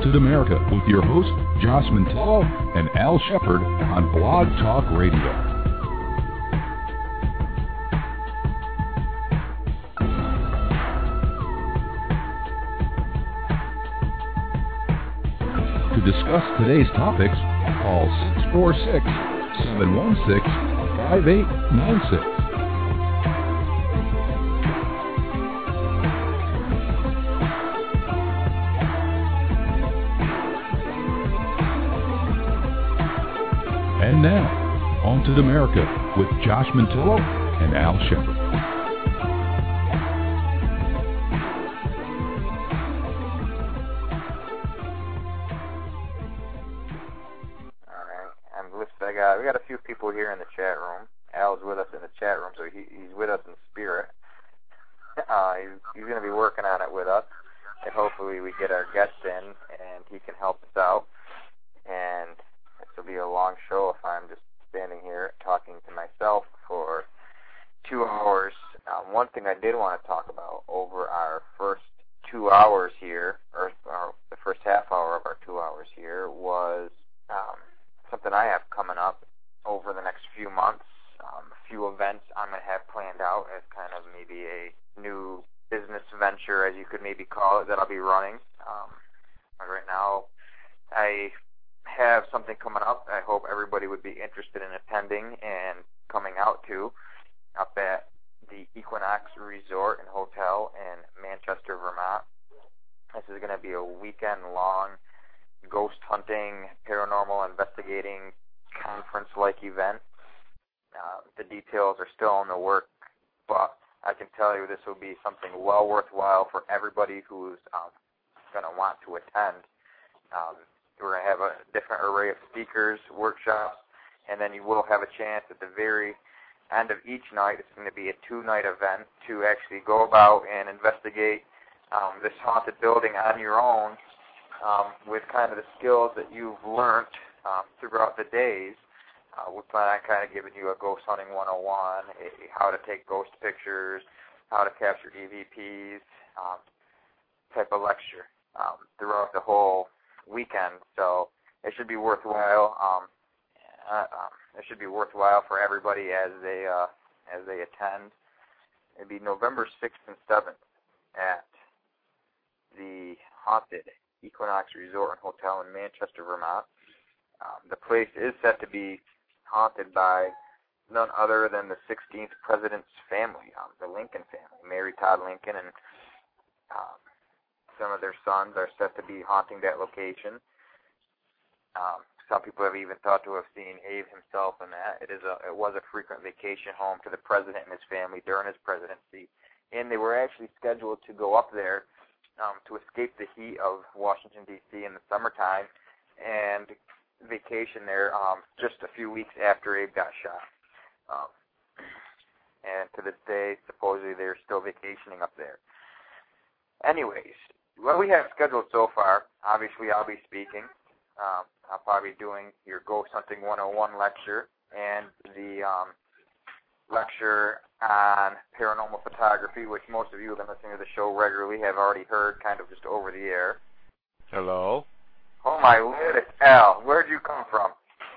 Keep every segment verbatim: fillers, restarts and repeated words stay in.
Haunted America with your hosts, Josh Mantello and Al Shepard on Blog Talk Radio. To discuss today's topics, call six four six, seven one six, five eight nine six. And now, Haunted America with Josh Mantello and Al Shepard. I got, we got a few people here in the chat room. Al's with us in the chat room, so he, he's with us in spirit. Uh, he's he's going to be working on it with us, and hopefully we get our guest in, and he can help us out. And this will be a long show if I'm just standing here talking to myself for two hours. Um, one thing I did want to talk about over our first two hours here, or, or the first half hour of our two hours here, was um, something I have coming up over the next few months, um, a few events I'm going to have planned out as kind of maybe a new business venture, as you could maybe call it, that I'll be running. Um, right now, I have something coming up I hope everybody would be interested in attending and coming out to up at the Equinox Resort and Hotel in Manchester, Vermont. This is going to be a weekend-long ghost hunting, paranormal investigating, conference-like event. Uh, the details are still in the work, but I can tell you this will be something well worthwhile for everybody who's um, going to want to attend. Um, we're going to have a different array of speakers, workshops, and then you will have a chance at the very end of each night. It's going to be a two-night event to actually go about and investigate um, this haunted building on your own, Um, with kind of the skills that you've learned um, throughout the days. Uh, we plan on kind of giving you a ghost hunting one oh one, a, how to take ghost pictures, how to capture E V Ps, um, type of lecture um, throughout the whole weekend. So it should be worthwhile. Um, uh, um, it should be worthwhile for everybody as they uh, as they attend. It'll be November sixth and seventh at the Haunted Equinox Resort and Hotel in Manchester, Vermont. Um, the place is set to be haunted by none other than the sixteenth president's family, um, the Lincoln family. Mary Todd Lincoln and um, some of their sons are set to be haunting that location. Um, some people have even thought to have seen Abe himself in that. It is a, it was a frequent vacation home to the president and his family during his presidency, and they were actually scheduled to go up there Um, to escape the heat of Washington, D C in the summertime and vacation there um, just a few weeks after Abe got shot. Um, and to this day, supposedly they're still vacationing up there. Anyways, what we have scheduled so far, obviously I'll be speaking. Um, I'll probably be doing your Ghost Hunting one oh one lecture and the um, lecture on paranormal photography, which most of you who have been listening to the show regularly have already heard kind of just over the air. Hello? Oh, my lord, it's Al. Where'd you come from?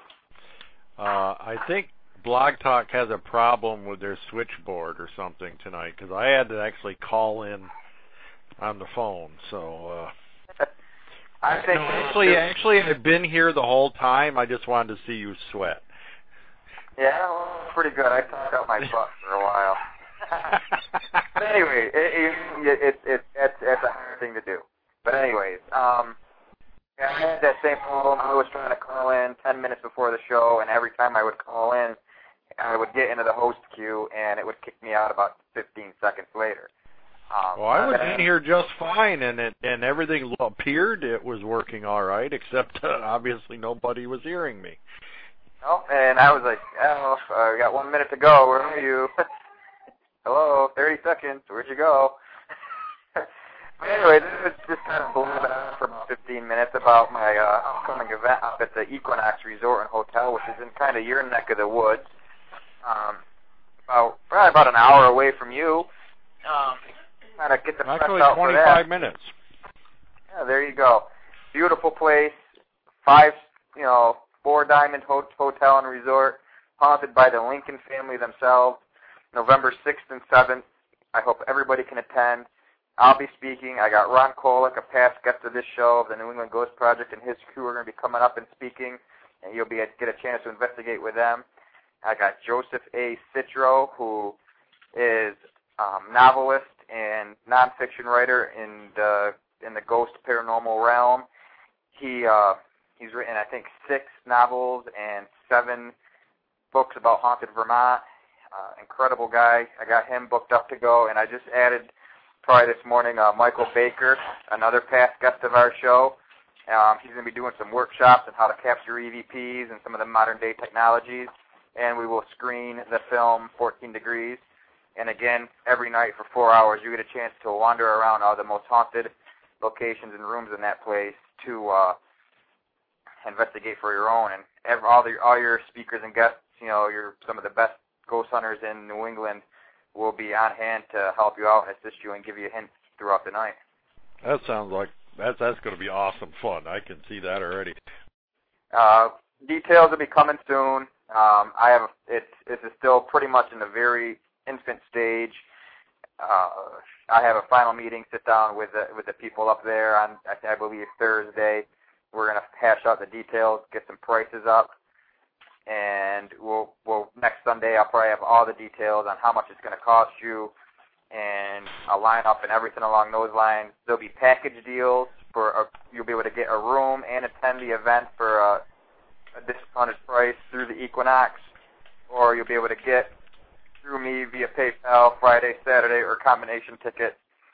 Uh, I think Blog Talk has a problem with their switchboard or something tonight, because I had to actually call in on the phone, so... Uh, I think... No, actually, actually, I've been here the whole time. I just wanted to see you sweat. Yeah, well, pretty good. I talked out my butt for a while. But anyway, it, it, it, it, it's, it's a hard thing to do. But anyways, um, I had that same problem. I was trying to call in ten minutes before the show, and every time I would call in, I would get into the host queue, and it would kick me out about fifteen seconds later. Um, well, I was in here just fine, and it and everything appeared it was working all right, except uh, obviously nobody was hearing me. Oh, and I was like, oh, I got one minute to go. Where are you? Hello, thirty seconds. Where'd you go? But anyway, this was just kind of blowing out for about fifteen minutes about my uh, upcoming event up at the Equinox Resort and Hotel, which is in kind of your neck of the woods. Um, about probably about an hour away from you. Um, kind of get the press Actually, out for that. twenty-five minutes. Yeah, there you go. beautiful place, five, you know, four diamond ho- hotel and resort, haunted by the Lincoln family themselves. November sixth and seventh. I hope everybody can attend. I'll be speaking. I got Ron Kolick, a past guest of this show of the New England Ghost Project, and his crew are going to be coming up and speaking, and you'll be get a chance to investigate with them. I got Joseph A. Citro, who is um, novelist and nonfiction writer in the in the ghost paranormal realm. He uh, he's written, I think, six novels and seven books about haunted Vermont. Uh, incredible guy. I got him booked up to go, and I just added probably this morning uh, Michael Baker, another past guest of our show. Um, he's going to be doing some workshops on how to capture E V Ps and some of the modern-day technologies, and we will screen the film fourteen degrees. And again, every night for four hours, you get a chance to wander around all the most haunted locations and rooms in that place to uh, investigate for your own. And every, all, the, all your speakers and guests, you know, you're some of the best ghost hunters in New England will be on hand to help you out and assist you and give you hints throughout the night. That sounds like that's that's going to be awesome fun. I can see that already. Uh, details will be coming soon. Um, I have it's it's still pretty much in the very infant stage. Uh, I have a final meeting, sit down with the, with the people up there on I, I believe Thursday. We're going to hash out the details, get some prices up. And we'll, we'll next Sunday I'll probably have all the details on how much it's going to cost you and a lineup and everything along those lines. There'll be package deals for a, you'll be able to get a room and attend the event for a, a discounted price through the Equinox, or you'll be able to get through me via PayPal Friday, Saturday, or combination ticket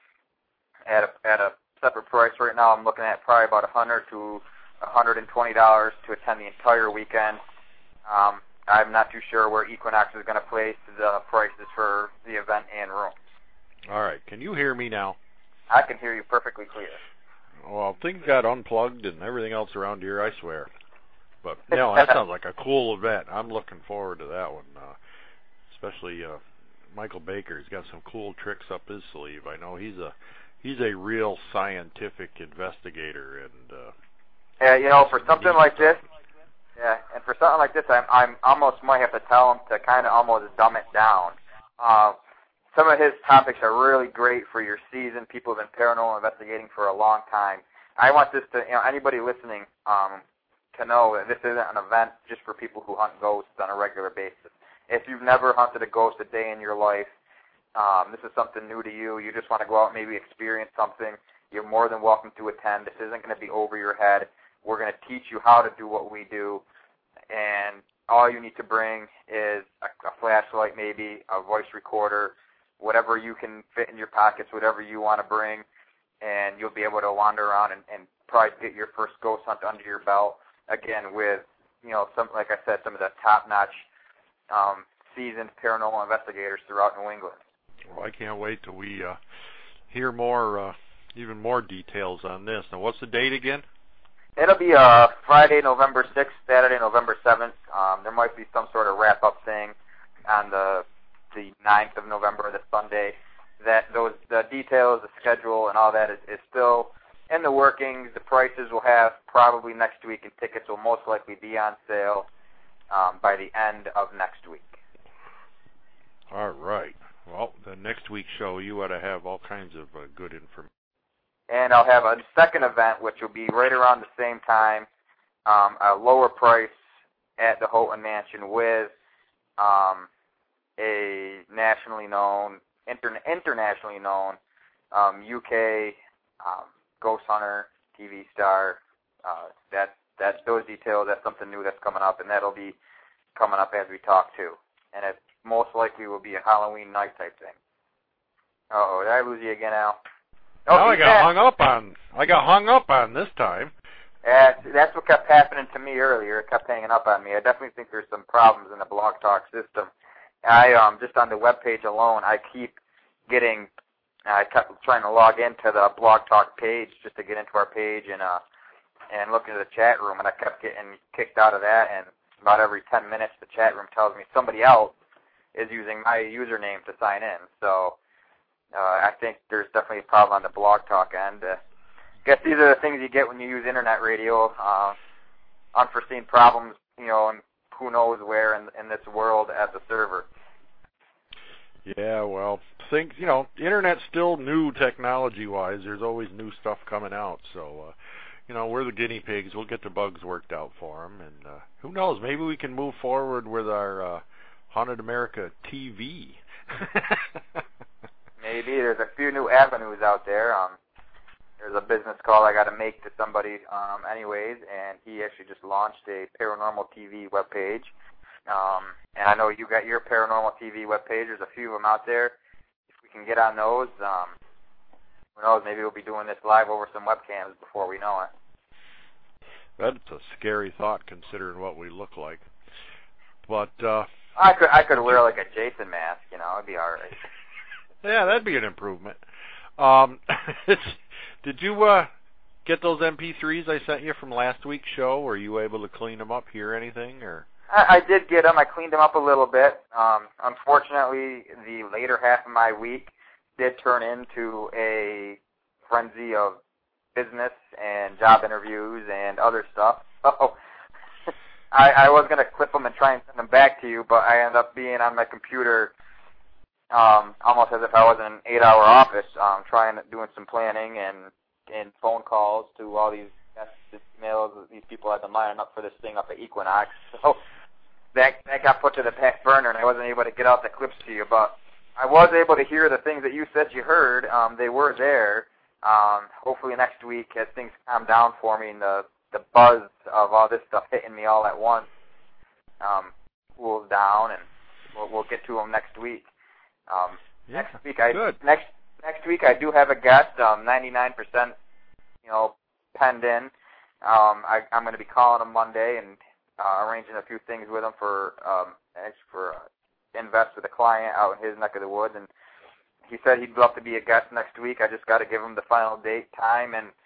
at a, at a separate price. Right now I'm looking at probably about one hundred to one hundred twenty dollars to attend the entire weekend. Um, I'm not too sure where Equinox is going to place the prices for the event and room. All right. Can you hear me now? I can hear you perfectly clear. Well, things got unplugged and everything else around here, I swear. But, no, that sounds like a cool event. I'm looking forward to that one, uh, especially uh, Michael Baker. He's got some cool tricks up his sleeve. I know he's a he's a real scientific investigator. And uh, yeah, you know, for something like this, Yeah, and for something like this, I'm, I'm almost might have to tell him to kind of almost dumb it down. Uh, some of his topics are really great for your seasoned people who've been paranormal investigating for a long time. I want this to, you know, anybody listening um, to know that this isn't an event just for people who hunt ghosts on a regular basis. If you've never hunted a ghost a day in your life, um, this is something new to you. You just want to go out and maybe experience something, you're more than welcome to attend. This isn't going to be over your head. We're going to teach you how to do what we do, and all you need to bring is a, a flashlight, maybe a voice recorder, whatever you can fit in your pockets, whatever you want to bring, and you'll be able to wander around and, and probably get your first ghost hunt under your belt. Again, with, you know, some, like I said, some of the top-notch um, seasoned paranormal investigators throughout New England. Well, I can't wait till we uh, hear more, uh, even more details on this. Now, what's the date again? It'll be uh, Friday, November sixth, Saturday, November seventh. Um, there might be some sort of wrap-up thing on the the ninth of November, the Sunday. That those the details, the schedule, and all that is, is still in the workings. The prices we'll have probably next week, and tickets will most likely be on sale um, by the end of next week. All right. Well, the next week's show, you ought to have all kinds of uh, good information. And I'll have a second event, which will be right around the same time, um, a lower price at the Houghton Mansion with um, a nationally known, inter- internationally known um, U K um, ghost hunter, T V star. Uh, that that those details, that's something new that's coming up, and that'll be coming up as we talk too. And it most likely will be a Halloween night type thing. Uh-oh, did I lose you again, Al? Oh, no, I got hung up on. I got hung up on this time. Uh, that's what kept happening to me earlier. It kept hanging up on me. I definitely think there's some problems in the Blog Talk system. I um just on the web page alone, I keep getting. I kept trying to log into the Blog Talk page just to get into our page and uh and look into the chat room, and I kept getting kicked out of that. And about every ten minutes, the chat room tells me somebody else is using my username to sign in. So. Uh, I think there's definitely a problem on the Blog Talk end. Uh, guess these are the things you get when you use internet radio. Uh, unforeseen problems, you know, and who knows where in, in this world as a server. Yeah, well, think you know, the internet's still new technology-wise. There's always new stuff coming out, so uh, you know, we're the guinea pigs. We'll get the bugs worked out for them, and uh, who knows? Maybe we can move forward with our uh, Haunted America T V. Maybe there's a few new avenues out there. Um, there's a business call I got to make to somebody, um, anyways, and he actually just launched a paranormal T V webpage. Um, and I know you got your paranormal T V webpage. There's a few of them out there. If we can get on those, um, who knows? Maybe we'll be doing this live over some webcams before we know it. That's a scary thought, considering what we look like. But uh, I could I could wear like a Jason mask. You know, it'd be all right. Yeah, that'd be an improvement. Um, did you uh, get those M P threes I sent you from last week's show? Were you able to clean them up, hear anything, or? I, I did get them. I cleaned them up a little bit. Um, unfortunately, the later half of my week did turn into a frenzy of business and job interviews and other stuff. So I, I was going to clip them and try and send them back to you, but I ended up being on my computer um, almost as if I was in an eight-hour office, um, trying doing some planning and, and phone calls to all these mails. These people had been lining up for this thing up at Equinox. So that that got put to the back burner, and I wasn't able to get out the clips to you. But I was able to hear the things that you said you heard. Um, they were there. Um, hopefully next week, as things calm down for me and the, the buzz of all this stuff hitting me all at once um, cools down, and we'll, we'll get to them next week. Um, yeah, next week, I good. next next week I do have a guest. Um, ninety-nine percent, you know, penned in. Um, I, I'm going to be calling him Monday and uh, arranging a few things with him for um, for uh, invest with a client out in his neck of the woods. And he said he'd love to be a guest next week. I just got to give him the final date, time, and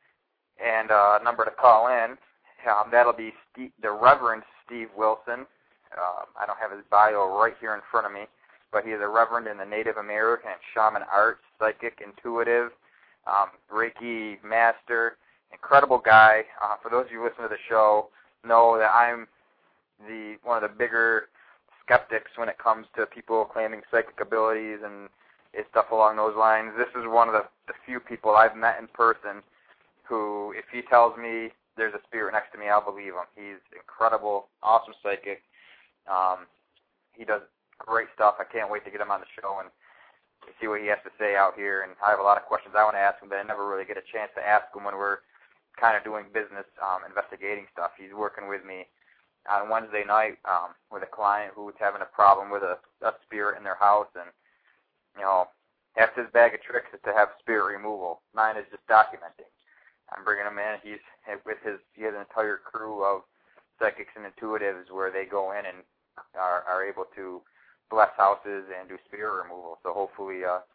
and uh, number to call in. Um, that'll be Steve, the Reverend Steve Wilson. Um, I don't have his bio right here in front of me, but he is a Reverend in the Native American and Shaman arts, psychic, intuitive, um, Reiki master. Incredible guy. Uh, for those of you who listen to the show, know that I'm the one of the bigger skeptics when it comes to people claiming psychic abilities and stuff along those lines. This is one of the, the few people I've met in person who, if he tells me there's a spirit next to me, I'll believe him. He's incredible, awesome psychic. Um, he does great stuff. I can't wait to get him on the show and see what he has to say out here. And I have a lot of questions I want to ask him, but I never really get a chance to ask him when we're kind of doing business, um, investigating stuff. He's working with me on Wednesday night um, with a client who's having a problem with a, a spirit in their house, and you know, that's his bag of tricks is to have spirit removal. Mine is just documenting. I'm bringing him in. He's with his. He has an entire crew of psychics and intuitives where they go in and are, are able to bless houses and do spirit removal. So hopefully, uh,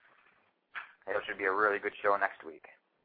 it should be a really good show next week.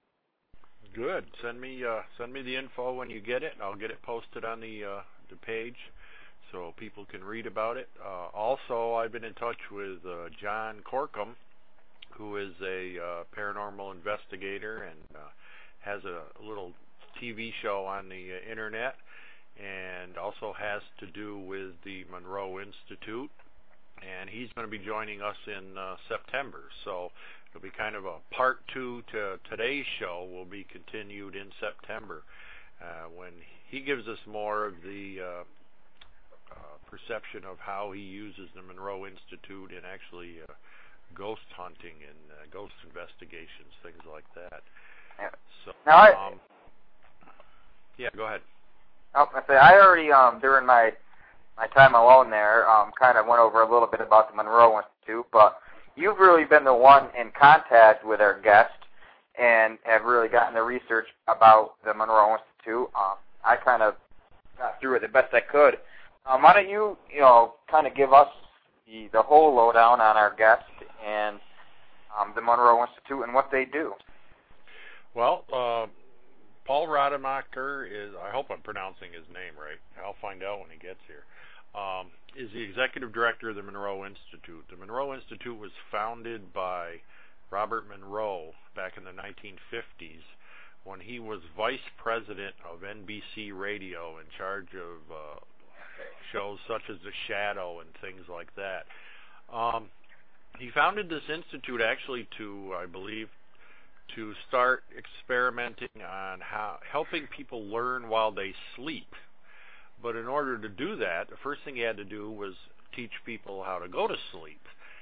Good. Send me uh, send me the info when you get it. I'll get it posted on the uh, the page so people can read about it. Uh, also, I've been in touch with uh, John Corkum, who is a uh, paranormal investigator and uh, has a little T V show on the uh, internet, and also has to do with the Monroe Institute. And he's going to be joining us in uh, September. So it'll be kind of a part two to today's show. Will be continued in September uh, when he gives us more of the uh, uh, perception of how he uses the Monroe Institute in actually uh, ghost hunting and uh, ghost investigations, things like that. Yeah. So, now I, um, yeah, go ahead. I say I already um, during my my time alone there, um, kind of went over a little bit about the Monroe Institute, but you've really been the one in contact with our guest and have really gotten the research about the Monroe Institute. Um, I kind of got through it the best I could. Um, why don't you, you know, kind of give us the, the whole lowdown on our guest and um, the Monroe Institute and what they do? Well, uh, Paul Rademacher is, I hope I'm pronouncing his name right. I'll find out when he gets here. Um, is the executive director of the Monroe Institute. The Monroe Institute was founded by Robert Monroe back in the nineteen fifties when he was vice president of N B C Radio, in charge of uh, shows such as The Shadow and things like that. Um, he founded this institute actually to, I believe, to start experimenting on how helping people learn while they sleep. But in order to do that, the first thing he had to do was teach people how to go to sleep,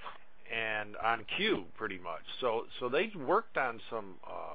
and on cue, pretty much. So, so they worked on some um,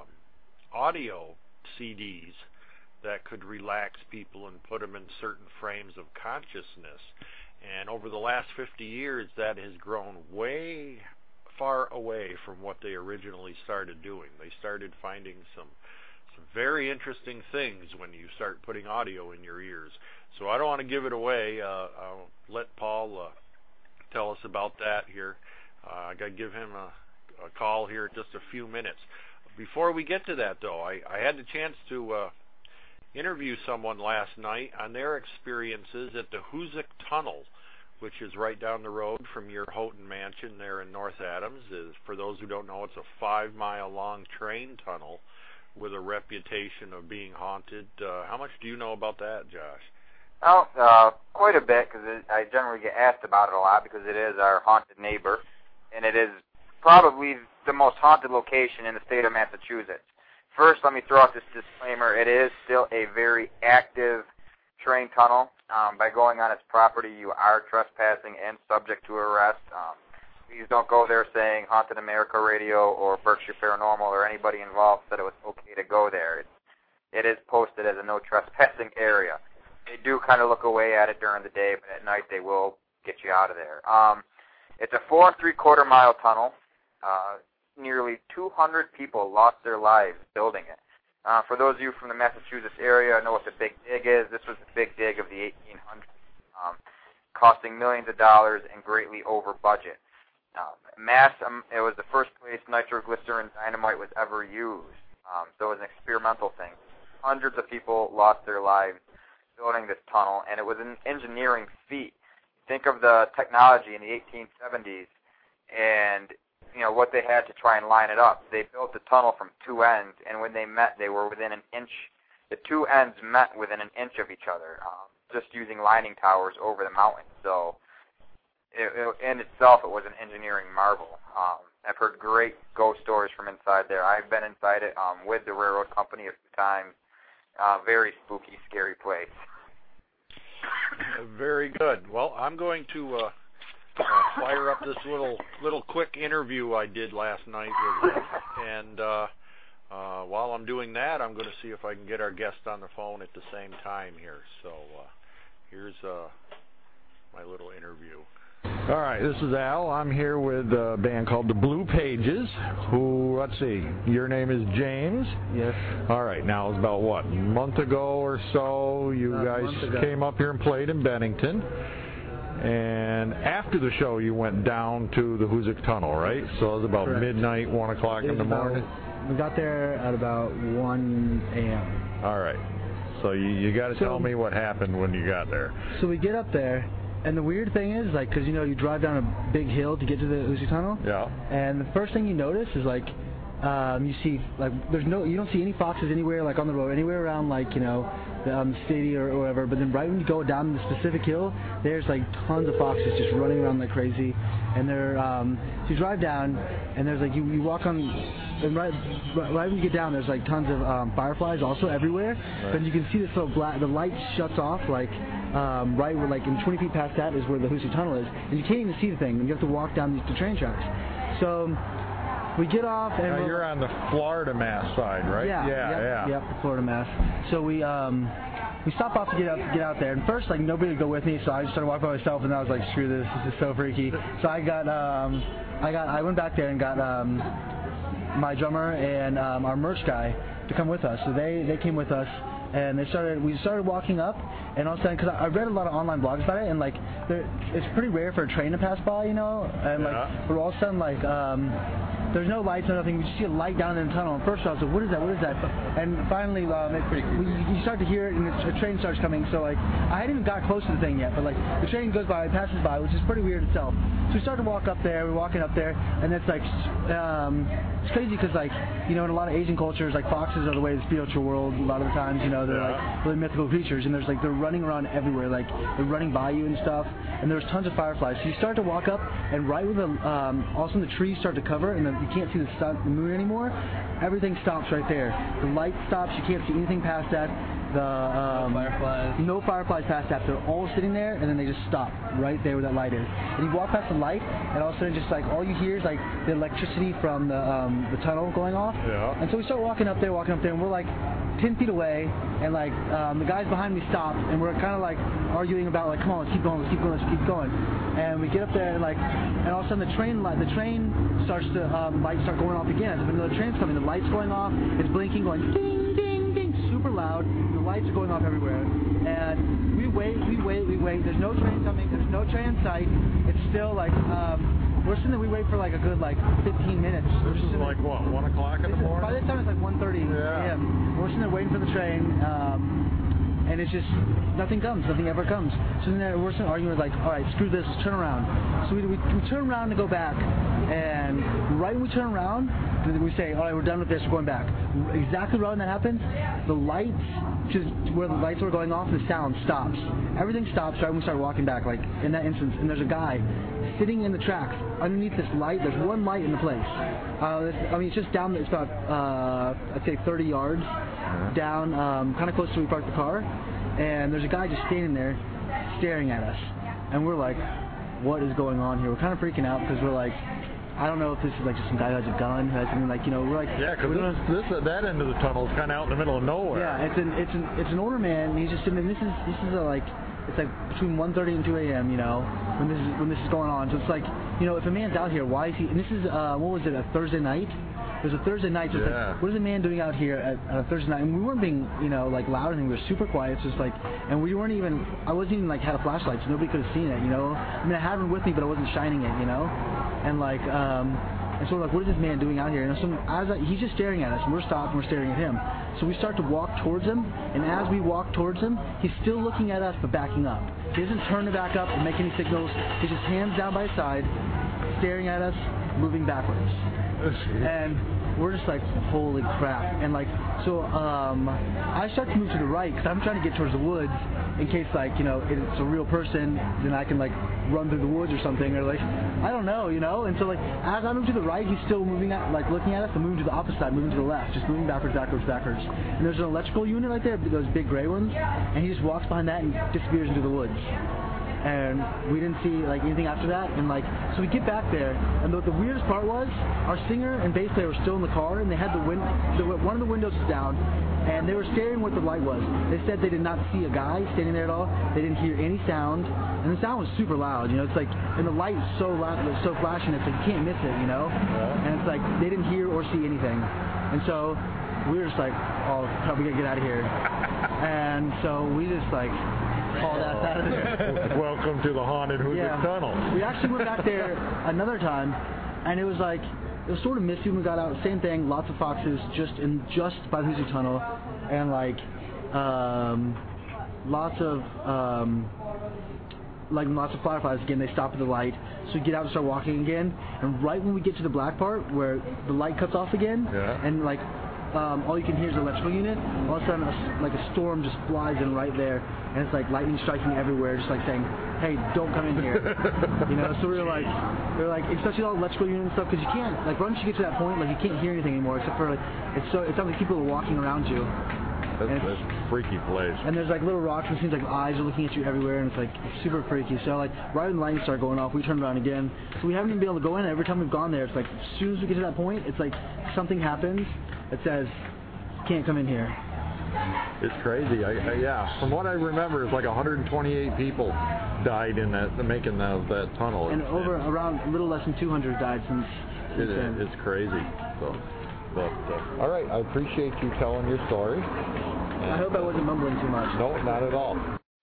audio C Ds that could relax people and put them in certain frames of consciousness. And over the last fifty years, that has grown way far away from what they originally started doing. They started finding some some very interesting things when you start putting audio in your ears. So I don't want to give it away. Uh, I'll let Paul uh, tell us about that here. Uh, I got to give him a, a call here in just a few minutes. Before we get to that, though, I, I had the chance to uh, interview someone last night on their experiences at the Hoosick Tunnel, which is right down the road from your Houghton Mansion there in North Adams. Is, for those who don't know, it's a five-mile-long train tunnel with a reputation of being haunted. Uh, how much do you know about that, Josh? Oh, uh, quite a bit, because I generally get asked about it a lot because it is our haunted neighbor, and it is probably the most haunted location in the state of Massachusetts. First, let me throw out this disclaimer. It is still a very active train tunnel. Um, by going on its property, you are trespassing and subject to arrest. Um, please don't go there saying Haunted America Radio or Berkshire Paranormal or anybody involved said it was okay to go there. It, it is posted as a no trespassing area. They do kind of look away at it during the day, but at night they will get you out of there. Um, it's a four and three-quarter mile tunnel. Uh, nearly two hundred people lost their lives building it. Uh, for those of you from the Massachusetts area, know what the Big Dig is. This was the Big Dig of the eighteen hundreds, um, costing millions of dollars and greatly over budget. Uh, mass, um, it was the first place nitroglycerin dynamite was ever used, um, so it was an experimental thing. Hundreds of people lost their lives building this tunnel, and it was an engineering feat. Think of the technology in the eighteen seventies and you know what they had to try and line it up. They built the tunnel from two ends, and when they met, they were within an inch. The two ends met within an inch of each other, um, just using lining towers over the mountain. So, it, it, in itself, it was an engineering marvel. Um, I've heard great ghost stories from inside there. I've been inside it um, with the railroad company a few times. Uh, very spooky, scary place. Very good. Well, I'm going to uh, uh, fire up this little little quick interview I did last night with him, and uh, uh, while I'm doing that, I'm going to see if I can get our guest on the phone at the same time here. So uh, here's uh, my little interview. All right, this is Al. I'm here with a band called the Blue Pages, who, let's see, your name is James? Yes. All right, now it was about, what, a month ago or so, you About guys came up here and played in Bennington, and after the show you went down to the Hoosick Tunnel, right? So it was about Correct. midnight, one o'clock in the about, morning? We got there at about one a.m. All right, so you, you got to So- tell me what happened when you got there. So we get up there, and the weird thing is, like, because, you know, you drive down a big hill to get to the Hoosick Tunnel, Yeah. and the first thing you notice is, like, um, you see, like, there's no, you don't see any foxes anywhere, like, on the road, anywhere around, like, you know, the um, city or, or whatever, but then right when you go down the specific hill, there's, like, tons of foxes just running around like crazy, and they're, um, so you drive down, and there's, like, you, you walk on, and right, right when you get down, there's, like, tons of um, fireflies also everywhere, Right. but you can see this little black, the light shuts off, like, um, right where, like, in twenty feet past that is where the Hoosick Tunnel is, and you can't even see the thing, and you have to walk down these, the train tracks. So we get off, and Now we're- you're on the Florida Mass side, right? yeah, yeah, yep, yeah. Yep, the Florida Mass. So we um we stop off to get up get out there, and first, like, nobody would go with me, so I just started walking by myself, and I was like, screw this, this is so freaky. So I got um I got I went back there and got um my drummer and um, our merch guy to come with us. So they they came with us. And they started. We started walking up, and all of a sudden, because I read a lot of online blogs about it, and like, it's pretty rare for a train to pass by, you know. And like, Yeah. but all of a sudden, like, um, there's no lights or nothing. We just see a light down in the tunnel. And first, I was like, "What is that? What is that?" And finally, um, it, we, you start to hear it, and the, the train starts coming. So like, I hadn't even got close to the thing yet, but like, the train goes by, it passes by, which is pretty weird itself. So we start to walk up there. We're walking up there, and it's like, um, it's crazy because, like, you know, in a lot of Asian cultures, like, foxes are the way of the spiritual world a lot of the times, you know, they're, yeah. like, really mythical creatures, and there's, like, they're running around everywhere, like, they're running by you and stuff, and there's tons of fireflies. So you start to walk up, and right when the, um, all of a sudden the trees start to cover, and then you can't see the sun, the moon anymore, everything stops right there. The light stops, you can't see anything past that. The um, no fireflies. No fireflies past that. They're all sitting there, and then they just stop right there where that light is. And you walk past the light, and all of a sudden, just like all you hear is like the electricity from the um, the tunnel going off. Yeah. And so we start walking up there, walking up there, and we're like ten feet away, and like um, the guys behind me stop, and we're kind of like arguing about like, come on, let's keep going, let's keep going, let's keep going. And we get up there, and like, and all of a sudden the train light, the train starts to um, lights start going off again. As if another train's coming, the lights going off, it's blinking, going ding, ding, ding, super loud. The lights are going off everywhere, and we wait, we wait, we wait. There's no train coming. There's no train in sight. It's still like um, we're sitting there. We wait for like a good like fifteen minutes. This is like what, one o'clock in the morning? By the time it's like one thirty yeah. a m We're sitting there waiting for the train, um, and it's just nothing comes. Nothing ever comes. So then we're sitting arguing like, all right, screw this. Let's turn around. So we we, we turn around to go back, and right when we turn around, we say, all right, we're done with this. We're going back. Exactly right when that happens, the lights, just where the lights were going off, the sound stops. Everything stops right when we start walking back, like in that instance. And there's a guy sitting in the tracks underneath this light. There's one light in the place. Uh, this, I mean, it's just down. It's about uh, I'd say thirty yards down, um, kind of close to where we parked the car. And there's a guy just standing there, staring at us. And we're like, what is going on here? We're kind of freaking out because we're like, I don't know if this is like just some guy who has a gun, who has something like, you know, we're like... Yeah, because this, this, that end of the tunnel is kind of out in the middle of nowhere. Yeah, it's an it's an it's an older man. And he's just sitting. This is this is a like it's like between one thirty and two a m You know, when this is when this is going on. So it's like, you know, if a man's out here, why is he? And this is uh, what was it? A Thursday night. It was a Thursday night. So it's yeah. like, what is a man doing out here at, at a Thursday night? And we weren't being, you know, like loud or anything. We were super quiet. It's just like, and we weren't even. I wasn't even like had a flashlight, so nobody could have seen it. You know, I mean, I had one with me, but I wasn't shining it. You know, and like. um And so we're like, what is this man doing out here? And so as I, he's just staring at us, and we're stopped, and we're staring at him. So we start to walk towards him, and as we walk towards him, he's still looking at us, but backing up. He doesn't turn to back up and make any signals. He's just hands down by his side, staring at us, moving backwards. And we're just like, holy crap. And like, so um, I start to move to the right, because I'm trying to get towards the woods, in case like, you know, it's a real person, then I can like run through the woods or something, or like, I don't know, you know. And so like, as I move to the right, he's still moving at, like looking at us, and moving to the opposite side, moving to the left, just moving backwards, backwards, backwards. And there's an electrical unit right there, those big gray ones, and he just walks behind that and disappears into the woods. And we didn't see like anything after that, and like, so we get back there, and the, the weirdest part was, our singer and bass player were still in the car, and they had the win the, one of the windows was down, and they were staring what the light was. They said they did not see a guy standing there at all. They didn't hear any sound, and the sound was super loud. You know, it's like, and the light is so loud, it's so flashing, it's like you can't miss it. You know, yeah. And it's like they didn't hear or see anything, and so we were just like, oh, we gotta get out of here. And so we just like. All that out of there. Welcome to the haunted Hoosic yeah. Tunnel. We actually went back there another time, and it was like, it was sort of misty when we got out. Same thing, lots of foxes just in just by the Hoosic Tunnel, and like um, lots of um, like lots of fireflies again. They stop at the light, so we get out and start walking again. And right when we get to the black part where the light cuts off again, yeah. and like. Um, all you can hear is the electrical unit. All of a sudden, a, like a storm just flies in right there, and it's like lightning striking everywhere, just like saying, "Hey, don't come in here." You know. So we were like, we were like, especially all the electrical unit and stuff, because you can't, like, once you get to that point, like, you can't hear anything anymore, except for like, it's so, it sounds like people are walking around you. That's, that's a freaky place. And there's like little rocks, and it seems like eyes are looking at you everywhere, and it's like super freaky. So like, right when the lightning started going off, we turned around again. So we haven't even been able to go in. Every time we've gone there, it's like as soon as we get to that point, it's like something happens. It says, can't come in here. It's crazy. I, I, yeah, from what I remember, it's like one hundred twenty-eight people died in that making that, that tunnel. And over and, around a little less than two hundred died since. since it, then. It's crazy. So, but uh, all right, I appreciate you telling your story. And, I hope I wasn't mumbling too much. No, not at all.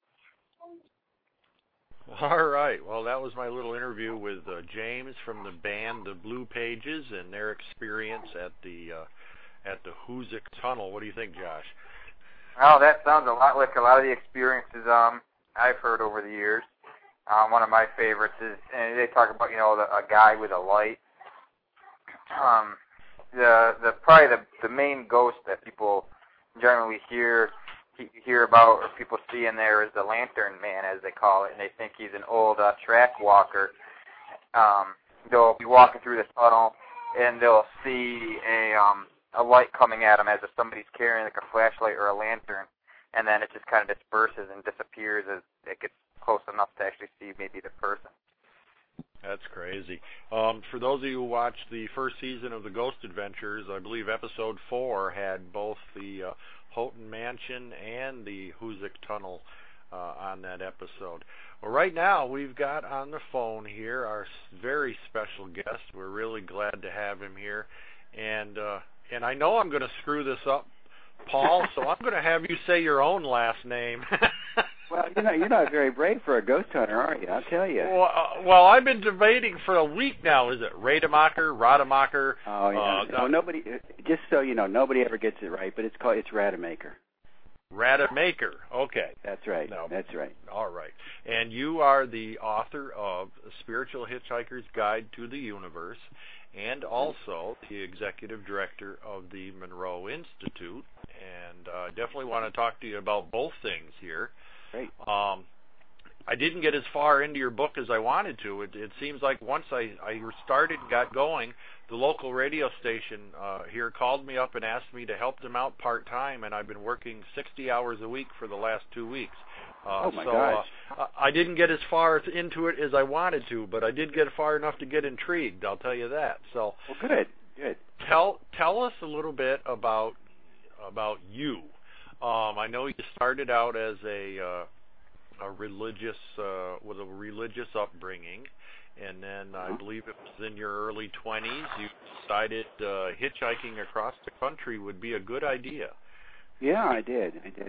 All right. Well, that was my little interview with uh, James from the band The Blue Pages and their experience at the uh, at the Hoosic Tunnel. What do you think, Josh? Oh, that sounds a lot like a lot of the experiences um I've heard over the years. Um, one of my favorites is, and they talk about, you know, the, a guy with a light. Um, the the probably the the main ghost that people generally hear hear about or people see in there is the Lantern Man, as they call it, and they think he's an old uh, track walker. Um, they'll be walking through the tunnel, and they'll see a um, a light coming at them as if somebody's carrying like a flashlight or a lantern, and then it just kind of disperses and disappears as it gets close enough to actually see maybe the person. That's crazy. Um, for those of you who watched the first season of the Ghost Adventures, I believe episode four had both the uh, Houghton Mansion and the Hoosick Tunnel uh, on that episode. Well, right now we've got on the phone here our very special guest. We're really glad to have him here, and uh, and I know I'm going to screw this up, Paul. So I'm going to have you say your own last name. Well, you know, you're not very brave for a ghost hunter, are you? I'll tell you. Well, uh, well, I've been debating for a week now. Is it Rademacher, Rademacher? Oh, yeah. Uh, no, nobody. Just so you know, nobody ever gets it right, but it's called it's Rademacher. Rademacher. Okay. That's right. No. That's right. All right. And you are the author of Spiritual Hitchhiker's Guide to the Universe, and also the executive director of the Monroe Institute. And I uh, definitely want to talk to you about both things here. Great. Um, I didn't get as far into your book as I wanted to. It, it seems like once I, I started and got going, the local radio station uh, here called me up and asked me to help them out part-time, and I've been working sixty hours a week for the last two weeks. Uh, oh, my so, gosh. Uh, I didn't get as far into it as I wanted to, but I did get far enough to get intrigued, I'll tell you that. So, well, good, good. Tell, tell us a little bit about, about you. Um, I know you started out as a uh, a religious uh, with a religious upbringing, and then I believe it was in your early twenties you decided uh, hitchhiking across the country would be a good idea. Yeah, I did. I did.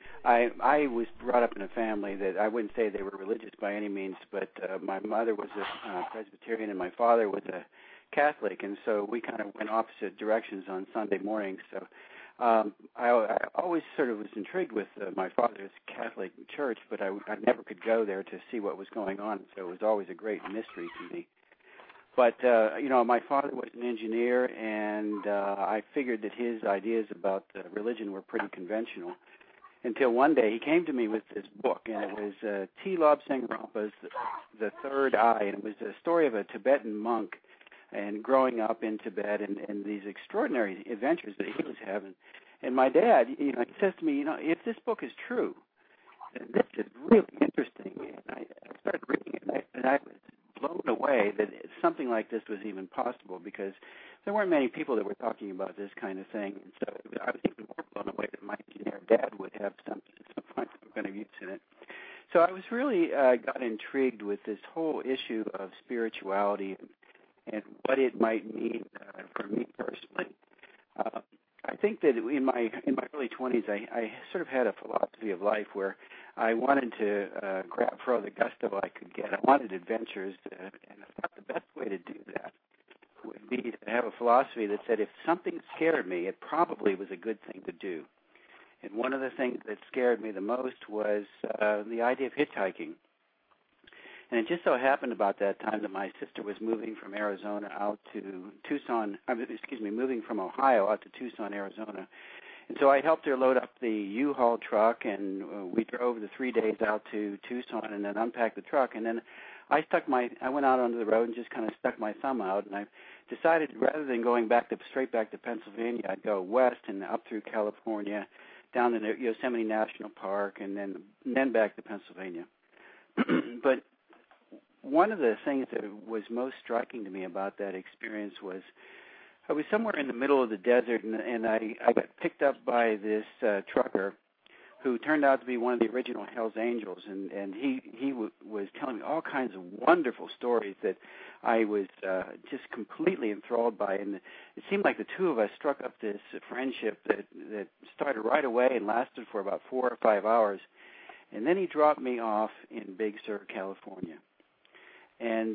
I I was brought up in a family that I wouldn't say they were religious by any means, but uh, my mother was a uh, Presbyterian and my father was a Catholic, and so we kind of went opposite directions on Sunday mornings. So. Um, I, I always sort of was intrigued with uh, my father's Catholic church, but I, I never could go there to see what was going on, so it was always a great mystery to me. But, uh, you know, my father was an engineer, and uh, I figured that his ideas about uh, religion were pretty conventional, until one day he came to me with this book, and it was uh, T. Lobsang Rampa's The Third Eye, and it was a story of a Tibetan monk and growing up in Tibet and, and these extraordinary adventures that he was having. And my dad, you know, he says to me, you know, if this book is true, then this is really interesting. And I, I started reading it, and I, and I was blown away that something like this was even possible, because there weren't many people that were talking about this kind of thing. And so I was even more blown away that my engineer dad would have some, some, some kind of use in it. So I was really uh, got intrigued with this whole issue of spirituality and and what it might mean uh, for me personally. Uh, I think that in my in my early twenties, I, I sort of had a philosophy of life where I wanted to uh, grab for all the gusto I could get. I wanted adventures, uh, and I thought the best way to do that would be to have a philosophy that said if something scared me, it probably was a good thing to do. And one of the things that scared me the most was uh, the idea of hitchhiking. And it just so happened about that time that my sister was moving from Arizona out to Tucson, I mean, excuse me, moving from Ohio out to Tucson, Arizona. And so I helped her load up the U-Haul truck, and uh, we drove the three days out to Tucson and then unpacked the truck. And then I stuck my, I went out onto the road and just kind of stuck my thumb out. And I decided rather than going back to, straight back to Pennsylvania, I'd go west and up through California, down to Yosemite National Park, and then, and then back to Pennsylvania. But one of the things that was most striking to me about that experience was I was somewhere in the middle of the desert, and, and I, I got picked up by this uh, trucker who turned out to be one of the original Hells Angels, and, and he, he w- was telling me all kinds of wonderful stories that I was uh, just completely enthralled by. And it seemed like the two of us struck up this friendship that, that started right away and lasted for about four or five hours. And then he dropped me off in Big Sur, California. And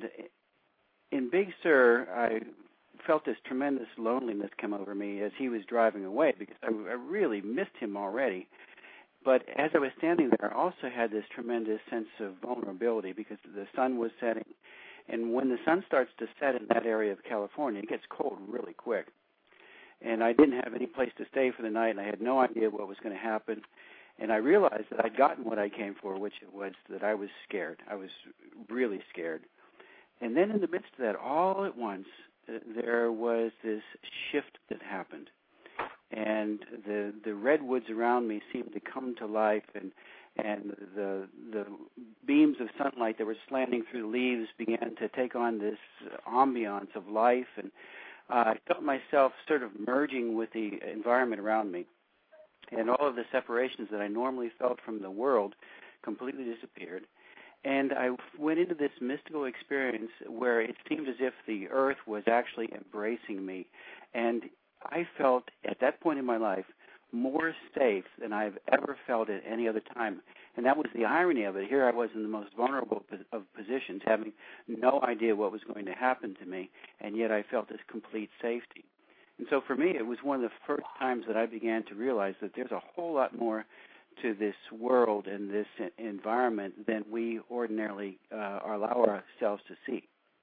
in Big Sur, I felt this tremendous loneliness come over me as he was driving away, because I, I really missed him already. But as I was standing there, I also had this tremendous sense of vulnerability, because the sun was setting. And when the sun starts to set in that area of California, it gets cold really quick. and I didn't have any place to stay for the night, and I had no idea what was going to happen. And I realized that I'd gotten what I came for, which was that I was scared. I was really scared. And then in the midst of that, all at once, uh, there was this shift that happened. And the the redwoods around me seemed to come to life, and and the the beams of sunlight that were slanting through the leaves began to take on this ambiance of life, and uh, I felt myself sort of merging with the environment around me, and all of the separations that I normally felt from the world completely disappeared. And I went into this mystical experience where it seemed as if the earth was actually embracing me, and I felt at that point in my life more safe than I've ever felt at any other time. And that was the irony of it. Here I was in the most vulnerable of positions, having no idea what was going to happen to me, and yet I felt this complete safety. And so for me, it was one of the first times that I began to realize that there's a whole lot more to this world and this environment than we ordinarily uh, allow ourselves to see.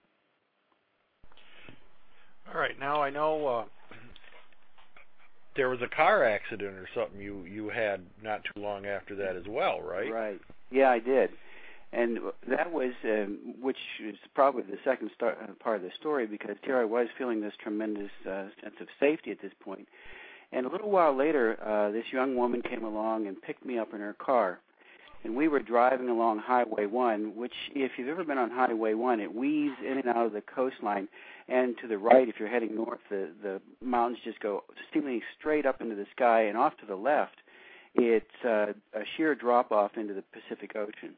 All right. Now I know uh, there was a car accident or something you, you had not too long after that as well, right? Right. Yeah, I did. And that was, um, which is probably the second start, uh, part of the story, because here I was feeling this tremendous uh, sense of safety at this point. And a little while later, uh, this young woman came along and picked me up in her car. And we were driving along Highway one, which, if you've ever been on Highway one, it weaves in and out of the coastline. And to the right, if you're heading north, the, the mountains just go seemingly straight up into the sky. And off to the left, it's uh, a sheer drop-off into the Pacific Ocean.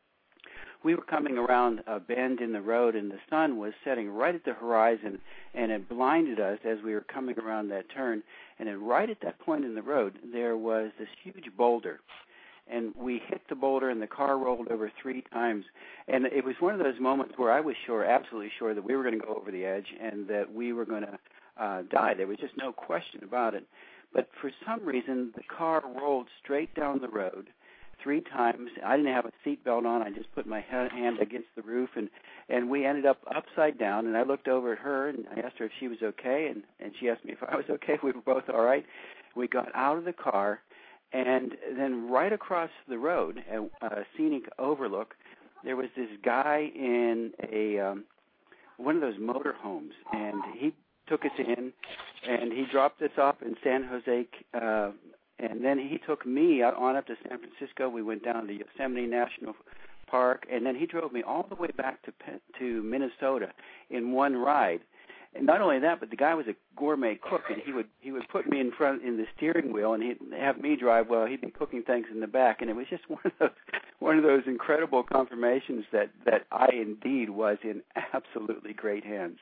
We were coming around a bend in the road, and the sun was setting right at the horizon, and it blinded us as we were coming around that turn. And then right at that point in the road, there was this huge boulder. And we hit the boulder, and the car rolled over three times. And it was one of those moments where I was sure, absolutely sure, that we were going to go over the edge and that we were going to uh, die. There was just no question about it. But for some reason, the car rolled straight down the road three times. I didn't have a seatbelt on. I just put my hand against the roof, and, and we ended up upside down. And I looked over at her, and I asked her if she was okay, and, and she asked me if I was okay. We were both all right. We got out of the car. And then right across the road, a, a scenic overlook, there was this guy in a um, one of those motor homes, and he took us in, and he dropped us off in San Jose, uh, and then he took me out on up to San Francisco. We went down to Yosemite National Park, and then he drove me all the way back to to Minnesota in one ride. And not only that, but the guy was a gourmet cook, and he would he would put me in front in the steering wheel, and he'd have me drive while he'd be cooking things in the back. And it was just one of those one of those incredible confirmations that, that I indeed was in absolutely great hands.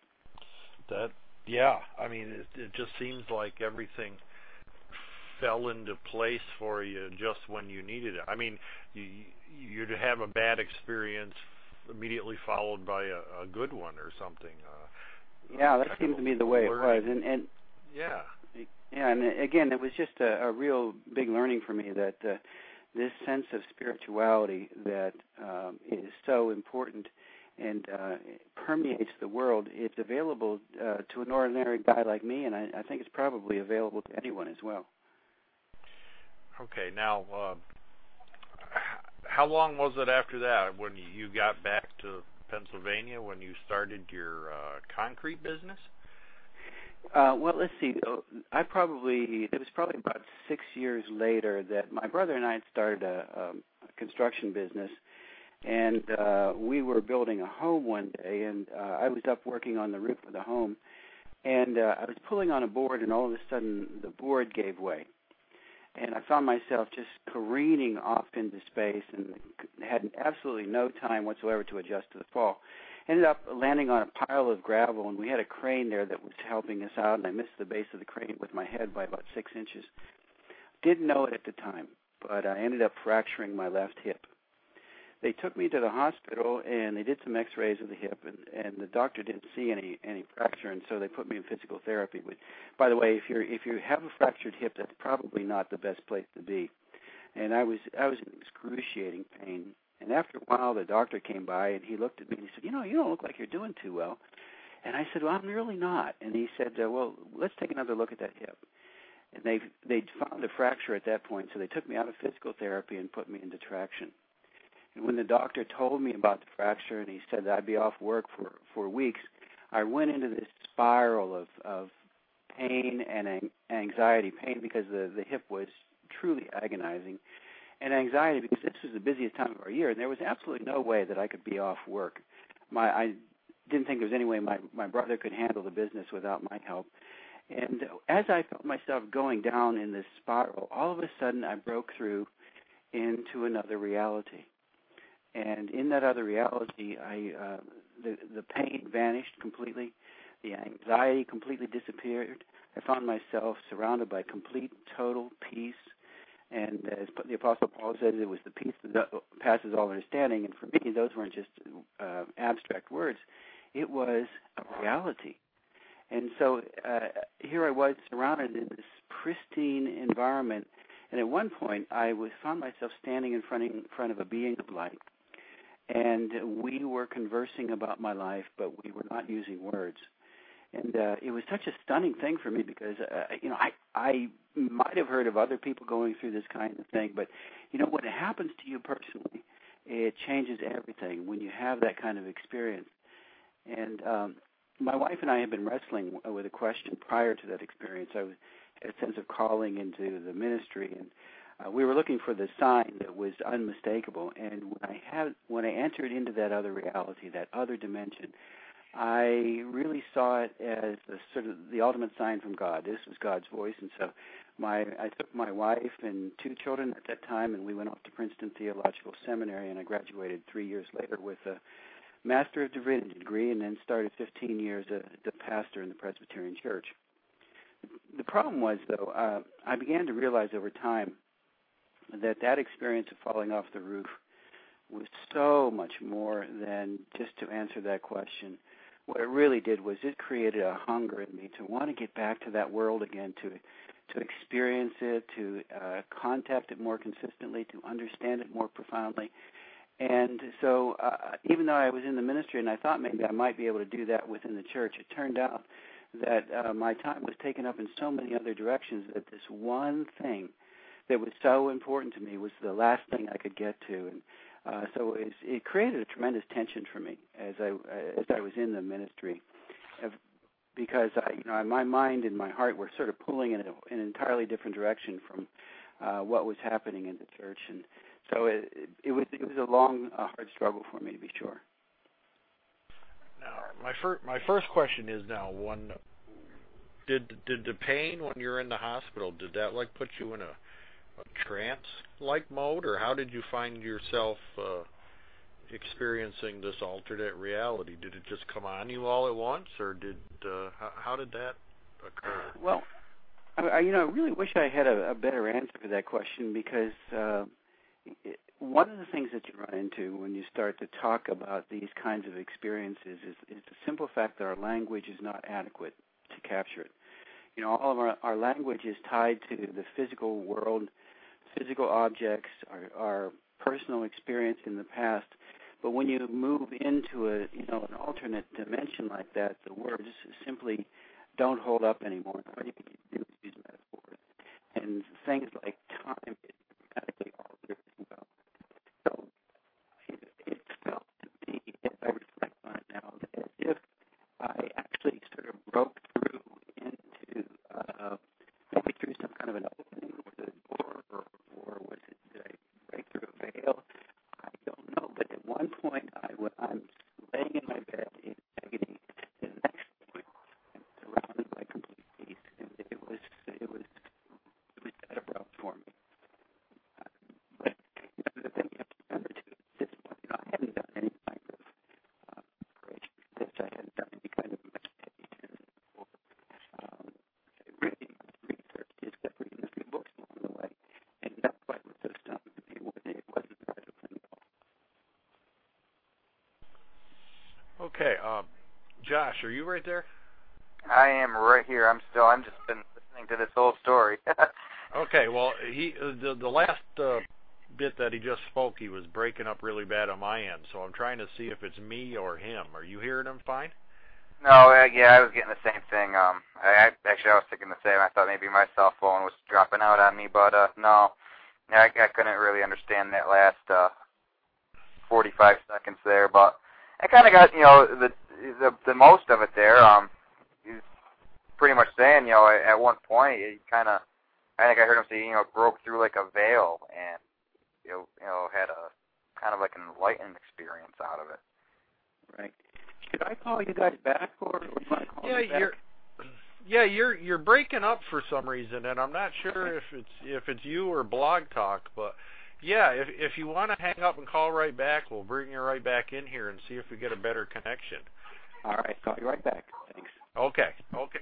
That yeah, I mean, it, it just seems like everything fell into place for you just when you needed it. I mean, you you'd have a bad experience immediately followed by a, a good one or something. Uh, Yeah, that seems to be the way it was, and and yeah, yeah, and again, it was just a, a real big learning for me that uh, this sense of spirituality that um, is so important and uh, permeates the world. It's available uh, to an ordinary guy like me, and I, I think it's probably available to anyone as well. Okay, now, uh, how long was it after that when you got back to Pennsylvania, when you started your uh, concrete business? Uh, well, let's see. I probably it was probably about six years later that my brother and I had started a, um, a construction business, and uh, we were building a home one day, and uh, I was up working on the roof of the home, and uh, I was pulling on a board, and all of a sudden the board gave way. And I found myself just careening off into space and had absolutely no time whatsoever to adjust to the fall. Ended up landing on a pile of gravel, and we had a crane there that was helping us out, and I missed the base of the crane with my head by about six inches. Didn't know it at the time, but I ended up fracturing my left hip. They took me to the hospital, and they did some x-rays of the hip, and, and the doctor didn't see any any fracture, and so they put me in physical therapy. But, by the way, if you're if you have a fractured hip, that's probably not the best place to be. And I was I was in excruciating pain. And after a while, the doctor came by, and he looked at me, and he said, you know, you don't look like you're doing too well. And I said, well, I'm really not. And he said, uh, well, let's take another look at that hip. And they they'd found a fracture at that point, so they took me out of physical therapy and put me into traction. And when the doctor told me about the fracture and he said that I'd be off work for, for weeks, I went into this spiral of, of pain and anxiety. Pain because the, the hip was truly agonizing, and anxiety because this was the busiest time of our year, and there was absolutely no way that I could be off work. My I didn't think there was any way my, my brother could handle the business without my help. And as I felt myself going down in this spiral, all of a sudden I broke through into another reality. And in that other reality, I uh, the the pain vanished completely, the anxiety completely disappeared. I found myself surrounded by complete, total peace. And as the Apostle Paul says, it was the peace that passes all understanding. And for me, those weren't just uh, abstract words. It was a reality. And so uh, here I was surrounded in this pristine environment. And at one point, I was found myself standing in front of, in front of a being of light. And we were conversing about my life, but we were not using words. And uh, it was such a stunning thing for me because, uh, you know, I, I might have heard of other people going through this kind of thing, but, you know, when it happens to you personally, it changes everything when you have that kind of experience. And um, my wife and I had been wrestling with a question prior to that experience. I was, had a sense of calling into the ministry, and uh, we were looking for the sign that was unmistakable. And when I had, when I entered into that other reality, that other dimension, I really saw it as a sort of the ultimate sign from God. This was God's voice, and so my I took my wife and two children at that time, and we went off to Princeton Theological Seminary, and I graduated three years later with a Master of Divinity degree, and then started fifteen years as a pastor in the Presbyterian Church. The problem was, though, uh, I began to realize over time that that experience of falling off the roof was so much more than just to answer that question. What it really did was it created a hunger in me to want to get back to that world again, to to experience it, to uh, contact it more consistently, to understand it more profoundly. And so uh, even though I was in the ministry and I thought maybe I might be able to do that within the church, it turned out that uh, my time was taken up in so many other directions that this one thing that was so important to me was the last thing I could get to. And Uh, so it, it created a tremendous tension for me as I as I was in the ministry, because I, you know, my mind and my heart were sort of pulling in, a, in an entirely different direction from uh, what was happening in the church, and so it, it was it was a long, uh, hard struggle for me, to be sure. Now, my first my first question is now one: did did the pain when you're in the hospital, did that like put you in a a trance-like mode, or how did you find yourself uh, experiencing this alternate reality? Did it just come on you all at once, or did uh, how, how did that occur? Well, I, you know, I really wish I had a, a better answer for that question, because uh, it, one of the things that you run into when you start to talk about these kinds of experiences is, is the simple fact that our language is not adequate to capture it. You know, all of our, our language is tied to the physical world, physical objects, our, our personal experience in the past. But when you move into a, you know, an alternate dimension like that, the words simply don't hold up anymore. All you can do is use metaphors. And things like time is dramatically altered as well. So it, it felt to me, as I reflect on it now, as if I actually sort of broke through into uh, maybe through some kind of an opening or the door, or, or was it did I break through a veil? I don't know. But at one point, I, I'm laying in my bed in agony. The next point, I'm surrounded by complete peace, and it was it was it was that abrupt for me. Uh, but you know, the thing you have to remember too at this point, you know, I hadn't done any kind of uh, preparation for this. I hadn't done any kind of meditation or um, really much research, except for reading a few books along the way, and that's why it was so stunning to me. It wasn't medical thing at all. Okay, uh, Josh, are you right there? I am right here. I'm still. I'm just been listening to this whole story. Okay, well, he uh, the the last uh, bit that he just spoke, he was breaking up really bad on my end, so I'm trying to see if it's me or him. Are you hearing him fine? No, uh, yeah, I was getting the same thing. Um, I, I actually I was thinking the same. I thought maybe my cell phone was dropping out on me, but uh, no, I, I couldn't really understand that last uh, forty-five seconds there. But I kind of got, you know, the, the the most of it there. Um, he's pretty much saying, you know, at, at one point, he kind of, I think I heard him say, you know, broke through like a veil and you know, you know, had a kind of like an enlightened experience out of it. Right. Should I call you guys back, or, or do you want to call yeah, me back? you're. Yeah, you're you're breaking up for some reason, and I'm not sure if it's if it's you or Blog Talk, but yeah, if if you want to hang up and call right back, we'll bring you right back in here and see if we get a better connection. All right, call you right back. Thanks. Okay, okay.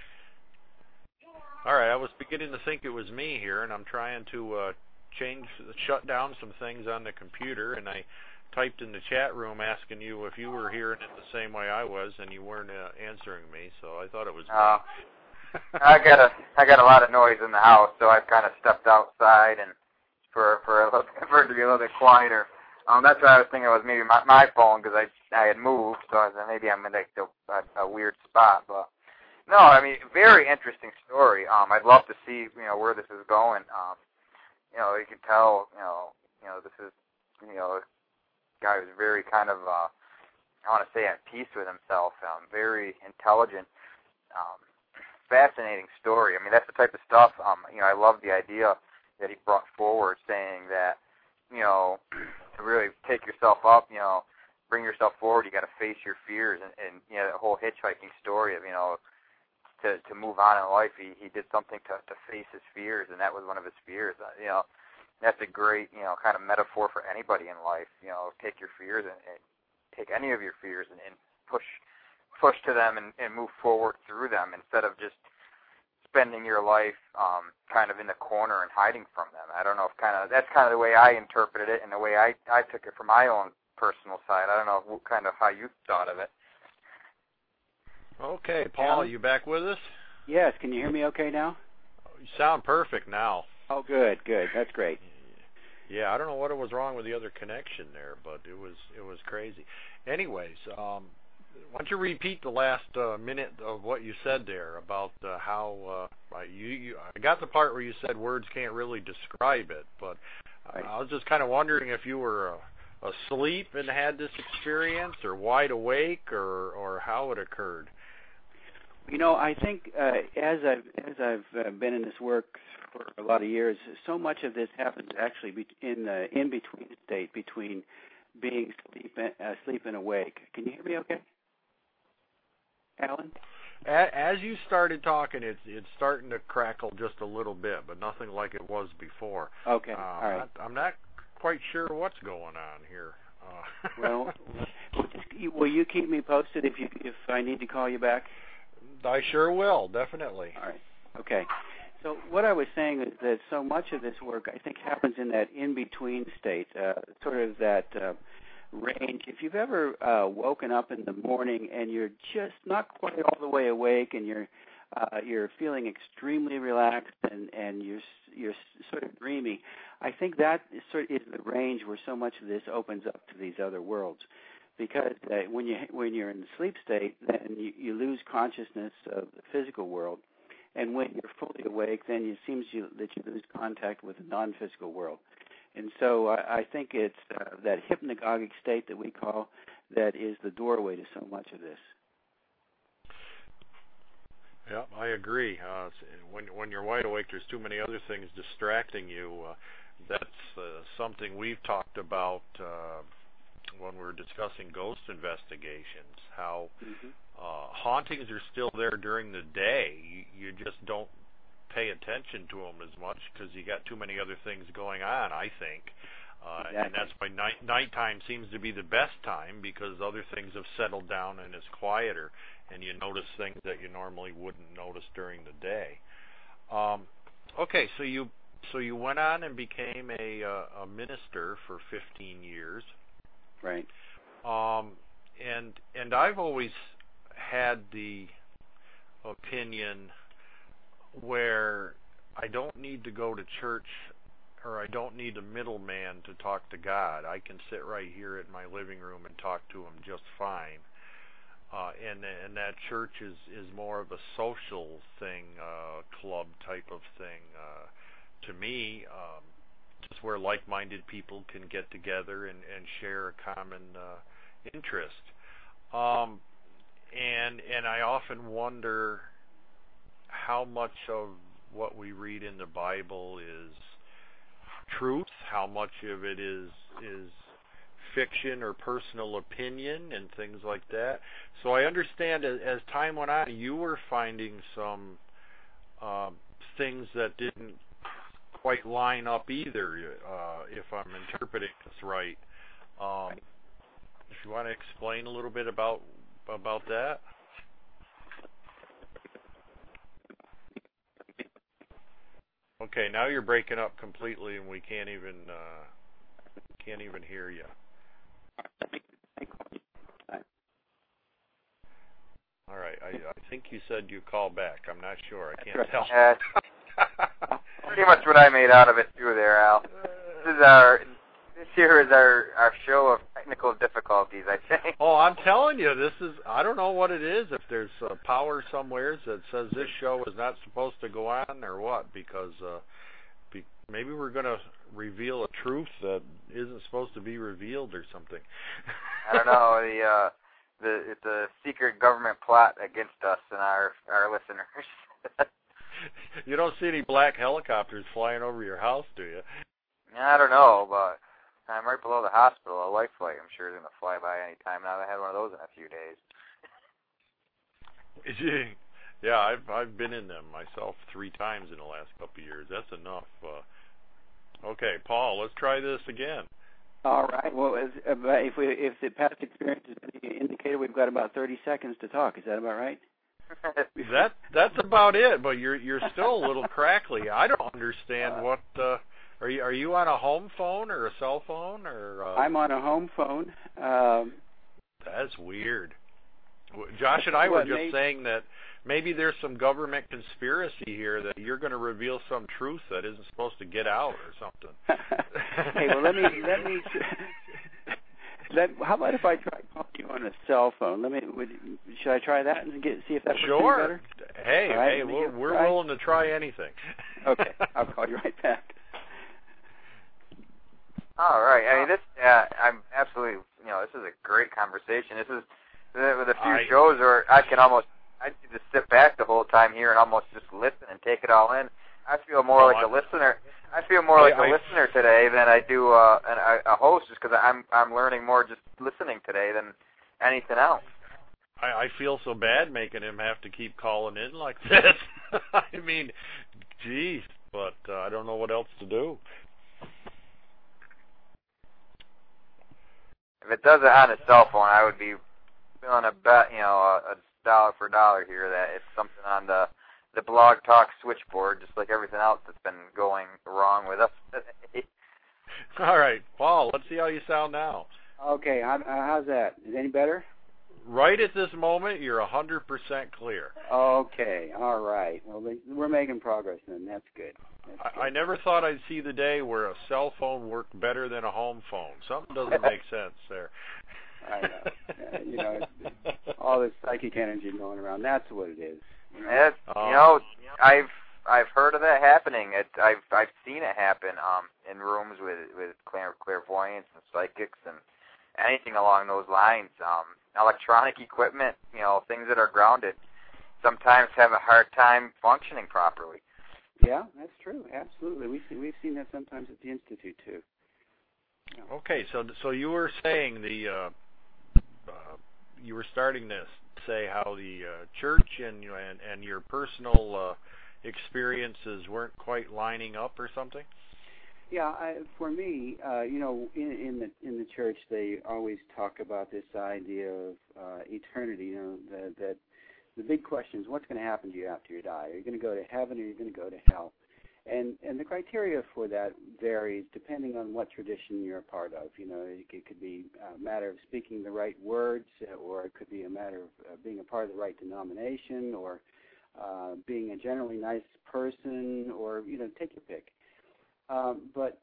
All right, I was beginning to think it was me here, and I'm trying to uh, change, shut down some things on the computer, and I typed in the chat room asking you if you were hearing it the same way I was, and you weren't uh, answering me, so I thought it was uh, me. I got a I got a lot of noise in the house, so I've kind of stepped outside and for for a little, for it to be a little bit quieter. Um, that's what I was thinking. It was maybe my, my phone because I I had moved, so I was, maybe I'm in like a, a, a weird spot. But no, I mean, very interesting story. Um, I'd love to see you know where this is going. Um, you know, you can tell you know you know this is you know. guy who's very kind of, uh, I want to say, at peace with himself, um, very intelligent, um, fascinating story. I mean, that's the type of stuff, um, you know, I love the idea that he brought forward, saying that, you know, to really take yourself up, you know, bring yourself forward, you got to face your fears, and, and, you know, that whole hitchhiking story of, you know, to to move on in life, he, he did something to, to face his fears, and that was one of his fears, uh, you know. That's a great, you know, kind of metaphor for anybody in life. You know, take your fears and, and take any of your fears and, and push, push to them and, and move forward through them instead of just spending your life um, kind of in the corner and hiding from them. I don't know if kind of that's kind of the way I interpreted it and the way I I took it from my own personal side. I don't know what kind of how you thought of it. Okay, Paul, are you back with us? Yes. Can you hear me okay now? You sound perfect now. Oh, good, good. That's great. Yeah, I don't know what was wrong with the other connection there, but it was it was crazy. Anyways, um, why don't you repeat the last uh, minute of what you said there about uh, how uh, you, you I got the part where you said words can't really describe it, but right. I was just kind of wondering if you were uh, asleep and had this experience, or wide awake, or or how it occurred. You know, I think uh, as I've as I've uh, been in this work for a lot of years, so much of this happens actually be in the in between state between being sleep and, uh, sleep and awake. Can you hear me? Okay, Alan? As you started talking, it's it's starting to crackle just a little bit, but nothing like it was before. Okay, um, all right. I, I'm not quite sure what's going on here. Uh, well, will you keep me posted if you if I need to call you back? I sure will, definitely. All right. Okay. So what I was saying is that so much of this work, I think, happens in that in-between state, uh, sort of that uh, range. If you've ever uh, woken up in the morning and you're just not quite all the way awake, and you're uh, you're feeling extremely relaxed and and you're you're sort of dreamy, I think that is sort of is the range where so much of this opens up to these other worlds. Because uh, when you when you're in the sleep state, then you, you lose consciousness of the physical world, and when you're fully awake, then it seems you, that you lose contact with the non-physical world. And so I, I think it's uh, that hypnagogic state that we call that is the doorway to so much of this. Yeah, I agree. Uh, when when you're wide awake, there's too many other things distracting you. Uh, that's uh, something we've talked about. Uh, when we're discussing ghost investigations, how mm-hmm. uh, hauntings are still there during the day. You, you just don't pay attention to them as much because you got too many other things going on, I think. Uh, exactly. And that's why night nighttime seems to be the best time, because other things have settled down and it's quieter, and you notice things that you normally wouldn't notice during the day. Um, okay, so you so you went on and became a uh, a minister for fifteen years. Right. Um, and and I've always had the opinion where I don't need to go to church, or I don't need a middleman to talk to God. I can sit right here in my living room and talk to him just fine. uh, and and that church is is more of a social thing, uh, club type of thing. Uh, to me, um, just where like-minded people can get together and and share a common uh, interest. Um, and and I often wonder how much of what we read in the Bible is truth, how much of it is is fiction or personal opinion and things like that. So I understand as, as time went on, you were finding some uh, things that didn't quite line up either, uh, if I'm interpreting this right. Um, if you want to explain a little bit about about that. Okay, now you're breaking up completely, and we can't even uh, can't even hear you. All right, I, I think you said you called back. I'm not sure. I can't tell. Uh, pretty much what I made out of it too there, Al. This is our this here is our our show of technical difficulties, I think. Oh, I'm telling you, this is, I don't know what it is, if there's uh, power somewhere that says this show is not supposed to go on or what, because uh, be, maybe we're going to reveal a truth that isn't supposed to be revealed or something. I don't know, the uh, the it's a secret government plot against us and our our listeners. You don't see any black helicopters flying over your house, do you? I don't know, but I'm right below the hospital. A life flight, I'm sure, is going to fly by any time now. I had one of those in a few days. Yeah, I've I've been in them myself three times in the last couple of years. That's enough. Uh, okay, Paul, let's try this again. All right. Well, as, uh, if we if the past experience is indicated, we've got about thirty seconds to talk. Is that about right? that that's about it. But you're you're still a little crackly. I don't understand uh, what. Uh, Are you are you on a home phone or a cell phone or? Uh... I'm on a home phone. Um, That's weird. Josh and I were what, just maybe, saying that maybe there's some government conspiracy here that you're going to reveal some truth that isn't supposed to get out or something. Hey, well let me let me. Let, how about if I try calling you on a cell phone? Let me. Would, should I try that and get see if that works sure. better? Hey, right, hey, we're, we're willing to try anything. Okay, I'll call you right back. All right. I mean, this. Uh, I'm absolutely. You know, this is a great conversation. This is with a few I, shows where I can almost. I just sit back the whole time here and almost just listen and take it all in. I feel more well, like I, a listener. I feel more I, like a I, listener today than I do uh, an, a host, just because I'm I'm learning more just listening today than anything else. I, I feel so bad making him have to keep calling in like this. I mean, geez, but uh, I don't know what else to do. If it does it on a cell phone, I would be feeling a bet, you know, a, a dollar for dollar here that it's something on the the Blog Talk switchboard, just like everything else that's been going wrong with us today. All right, Paul, let's see how you sound now. Okay, how, how's that? Is it any better? Right at this moment, you're one hundred percent clear. Okay, all right. Well, we're making progress then. That's good. That's I, good. I never thought I'd see the day where a cell phone worked better than a home phone. Something doesn't make sense there. I know. Uh, you know, it's, it's all this psychic energy going around. That's what it is. You know, It's, um, you know I've I've heard of that happening. It, I've I've seen it happen um, in rooms with with clair, clairvoyants and psychics and anything along those lines. Um, electronic equipment, you know, things that are grounded, sometimes have a hard time functioning properly. Yeah, that's true. Absolutely, we see, we've seen that sometimes at the Institute too. Yeah. Okay, so so you were saying the uh, uh, you were starting to say how the uh, church and, you know, and and your personal uh, experiences weren't quite lining up or something. Yeah, I, for me, uh, you know, in, in the in the church, they always talk about this idea of uh, eternity. You know, that, that the big question is, what's going to happen to you after you die? Are you going to go to heaven, or are you going to go to hell? And and the criteria for that varies depending on what tradition you're a part of. You know, it, it could be a matter of speaking the right words, or it could be a matter of uh, being a part of the right denomination, or uh, being a generally nice person, or, you know, take your pick. Um, but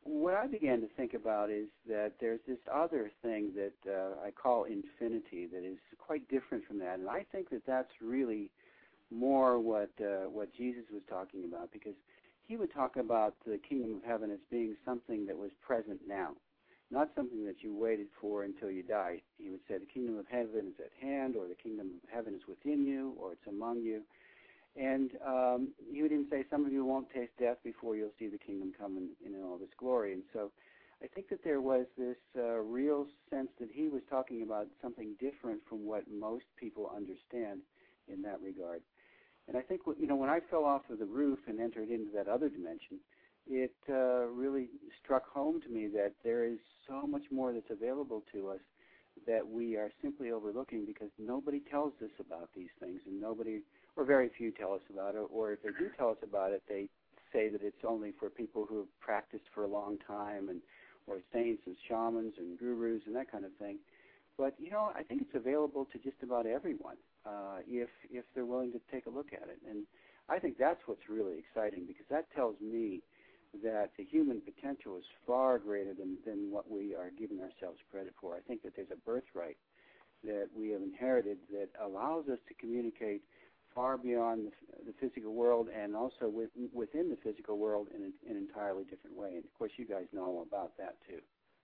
what I began to think about is that there's this other thing that uh, I call infinity that is quite different from that, and I think that that's really more what uh, what Jesus was talking about, because he would talk about the kingdom of heaven as being something that was present now, not something that you waited for until you died. He would say the kingdom of heaven is at hand, or the kingdom of heaven is within you, or it's among you. And um, he would even say some of you won't taste death before you'll see the kingdom come in, in all this glory. And so I think that there was this uh, real sense that he was talking about something different from what most people understand in that regard. And I think, you know, when I fell off of the roof and entered into that other dimension, it uh, really struck home to me that there is so much more that's available to us that we are simply overlooking, because nobody tells us about these things, and nobody, or very few tell us about it, or if they do tell us about it, they say that it's only for people who have practiced for a long time, and or saints and shamans and gurus and that kind of thing. But, you know, I think it's available to just about everyone uh, if if they're willing to take a look at it. And I think that's what's really exciting, because that tells me that the human potential is far greater than, than what we are giving ourselves credit for. I think that there's a birthright that we have inherited that allows us to communicate far beyond the, the physical world, and also with, within the physical world in an, in an entirely different way. And, of course, you guys know all about that, too.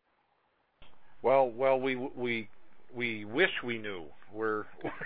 Well, well, we we we wish we knew. We're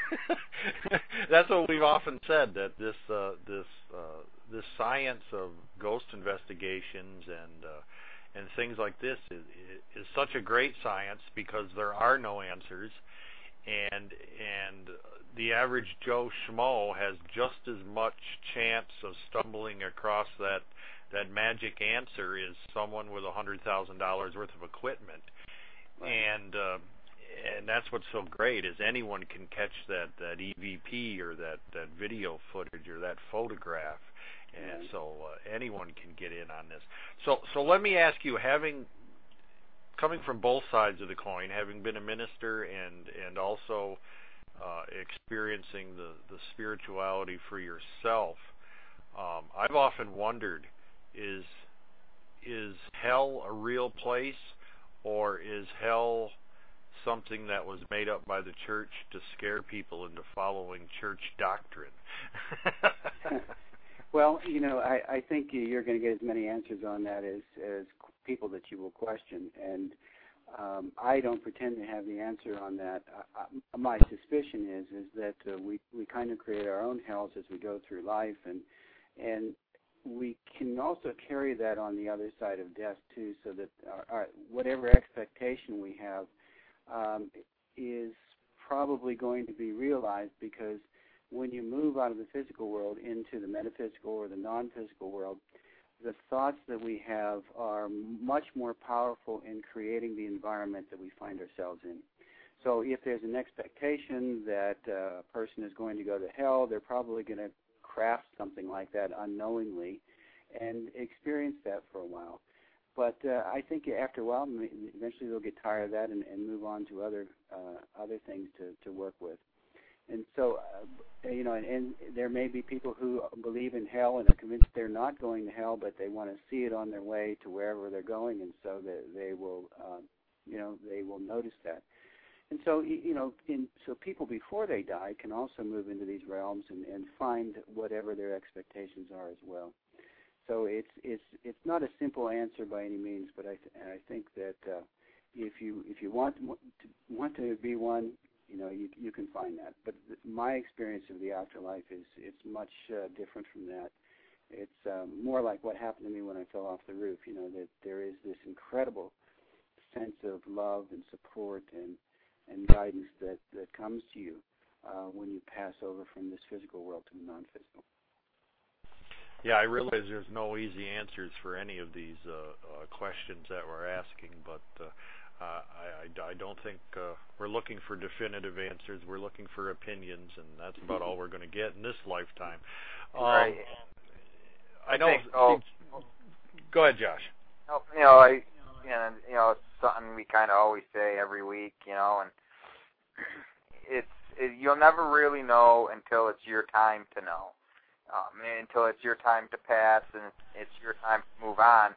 that's what we've often said, that this uh, this uh, this science of ghost investigations and uh, and things like this is, is such a great science, because there are no answers, and and the average Joe Schmo has just as much chance of stumbling across that that magic answer as someone with a hundred thousand dollars worth of equipment. And uh, and that's what's so great, is anyone can catch that, that E V P or that, that video footage or that photograph, and right. so uh, anyone can get in on this. So so let me ask you, having coming from both sides of the coin, having been a minister and and also uh, experiencing the, the spirituality for yourself, um, I've often wondered, is is hell a real place? Or is hell something that was made up by the church to scare people into following church doctrine? Well, you know, I, I think you're going to get as many answers on that as, as people that you will question. And um, I don't pretend to have the answer on that. I, my suspicion is is that uh, we, we kind of create our own hells as we go through life. And and we can also carry that on the other side of death, too, so that our, our, whatever expectation we have um, is probably going to be realized, because when you move out of the physical world into the metaphysical or the non-physical world, the thoughts that we have are much more powerful in creating the environment that we find ourselves in. So if there's an expectation that uh, a person is going to go to hell, they're probably going to craft something like that unknowingly and experience that for a while. But uh, I think after a while, eventually they'll get tired of that and, and move on to other uh, other things to, to work with. And so, uh, you know, and, and there may be people who believe in hell and are convinced they're not going to hell, but they want to see it on their way to wherever they're going, and so they, they will, uh, you know, they will notice that. And so, you know, in, so people before they die can also move into these realms and, and find whatever their expectations are as well. So it's it's it's not a simple answer by any means, but I th- I think that uh, if you if you want to, want to be one, you know, you you can find that. But th- my experience of the afterlife is it's much uh, different from that. It's um, more like what happened to me when I fell off the roof. You know, that there is this incredible sense of love and support and and guidance that, that comes to you uh, when you pass over from this physical world to the non-physical. Yeah, I realize there's no easy answers for any of these uh, uh, questions that we're asking, but uh, uh, I, I, I don't think uh, we're looking for definitive answers. We're looking for opinions, and that's about all we're going to get in this lifetime. Um, right. I know. I think, oh, go ahead, Josh. You know, I, you know, you know, it's something we kind of always say every week, you know, and it's it, you'll never really know until it's your time to know, um, until it's your time to pass and it's your time to move on.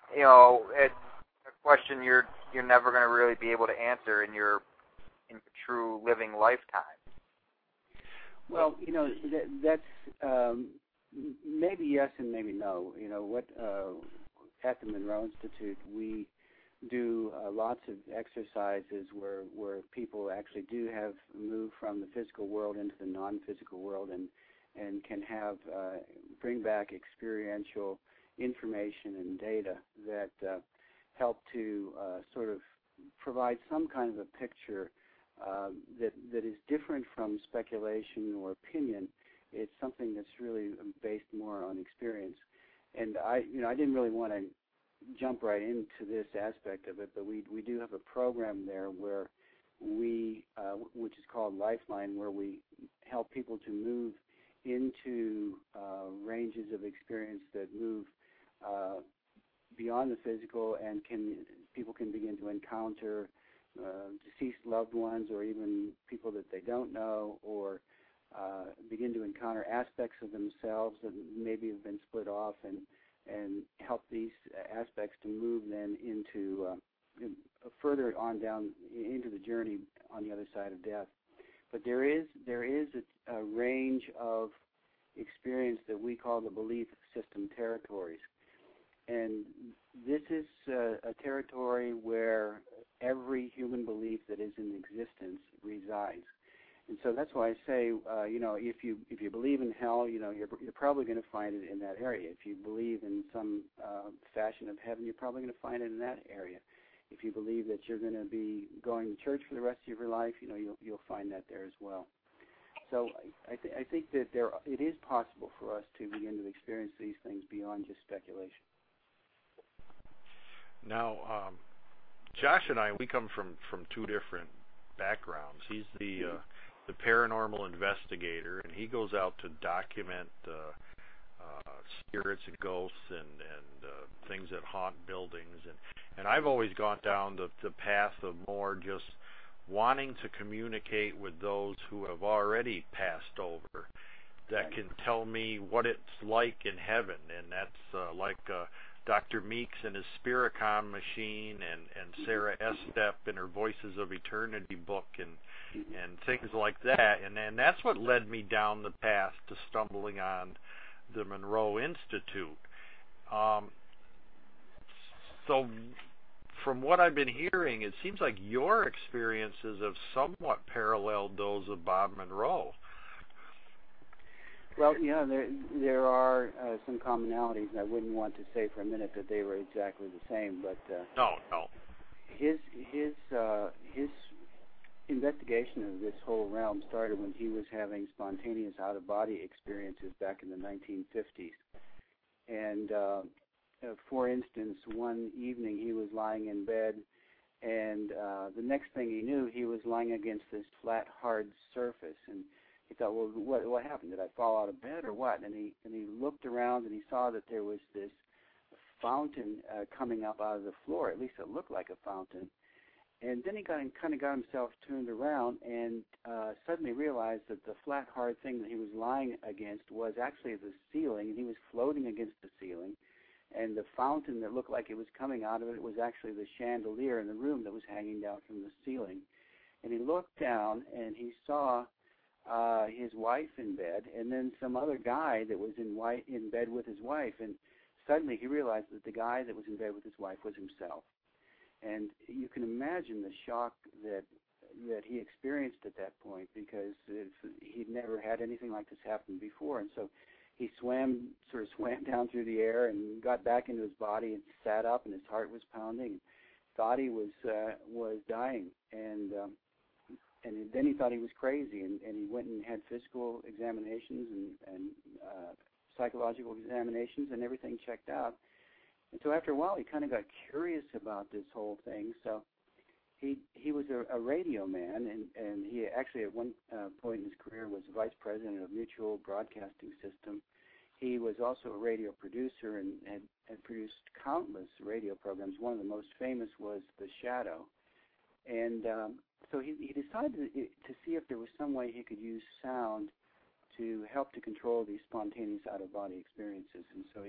you know, it's a question you're you're never going to really be able to answer in your in your true living lifetime. Well, you know, that, that's um, maybe yes and maybe no. You know, what uh, at the Monroe Institute we do uh, lots of exercises where where people actually do have moved from the physical world into the non-physical world and and can have uh, bring back experiential information and data that uh, help to uh, sort of provide some kind of a picture uh, that that is different from speculation or opinion. It's something that's really based more on experience. And I, you know, I didn't really want to jump right into this aspect of it, but we we do have a program there where we, uh, which is called Lifeline, where we help people to move into uh, ranges of experience that move uh, beyond the physical, and can people can begin to encounter uh, deceased loved ones, or even people that they don't know, or uh, begin to encounter aspects of themselves that maybe have been split off, and and help these aspects to move then into uh, further on down into the journey on the other side of death. But there is there is a, a range of experience that we call the belief system territories. And this is uh, a territory where every human belief that is in existence resides. And so that's why I say, uh, you know, if you if you believe in hell, you know, you're you're probably going to find it in that area. If you believe in some uh, fashion of heaven, you're probably going to find it in that area. If you believe that you're going to be going to church for the rest of your life, you know, you'll you'll find that there as well. So I, th- I think that there it is possible for us to begin to experience these things beyond just speculation. Now, um, Josh and I, we come from, from two different backgrounds. He's the uh, the paranormal investigator, and he goes out to document uh, uh, spirits and ghosts and, and uh, things that haunt buildings. And, and I've always gone down the, the path of more just wanting to communicate with those who have already passed over that can tell me what it's like in heaven. And that's uh, like uh, Doctor Meeks and his Spiricom machine, and, and Sarah Estep and her Voices of Eternity book, and and things like that. And, and that's what led me down the path to stumbling on the Monroe Institute. Um, so from what I've been hearing, it seems like your experiences have somewhat paralleled those of Bob Monroe. Well, yeah, there there are uh, some commonalities, and I wouldn't want to say for a minute that they were exactly the same. But uh, no, no, his his uh, his investigation of this whole realm started when he was having spontaneous out-of-body experiences back in the nineteen fifties. And uh, uh, for instance, one evening he was lying in bed, and uh, the next thing he knew, he was lying against this flat, hard surface, and he thought, well, what what happened? Did I fall out of bed or what? And he and he looked around, and he saw that there was this fountain uh, coming up out of the floor. At least it looked like a fountain. And then he got kind of got himself turned around, and uh, suddenly realized that the flat, hard thing that he was lying against was actually the ceiling, and he was floating against the ceiling. And the fountain that looked like it was coming out of it was actually the chandelier in the room that was hanging down from the ceiling. And he looked down, and he saw Uh, his wife in bed, and then some other guy that was in white in bed with his wife, and suddenly he realized that the guy that was in bed with his wife was himself. And you can imagine the shock that that he experienced at that point, because if he'd never had anything like this happen before. And so he swam, sort of swam down through the air and got back into his body and sat up, and his heart was pounding. Thought he was uh, was dying, and um, And then he thought he was crazy, and, and he went and had physical examinations and, and uh, psychological examinations, and everything checked out. And so after a while, he kind of got curious about this whole thing. So he he was a, a radio man, and, and he actually at one uh, point in his career was vice president of Mutual Broadcasting System. He was also a radio producer and had, had produced countless radio programs. One of the most famous was The Shadow. And um, so he, he decided to see if there was some way he could use sound to help to control these spontaneous out-of-body experiences. And so he,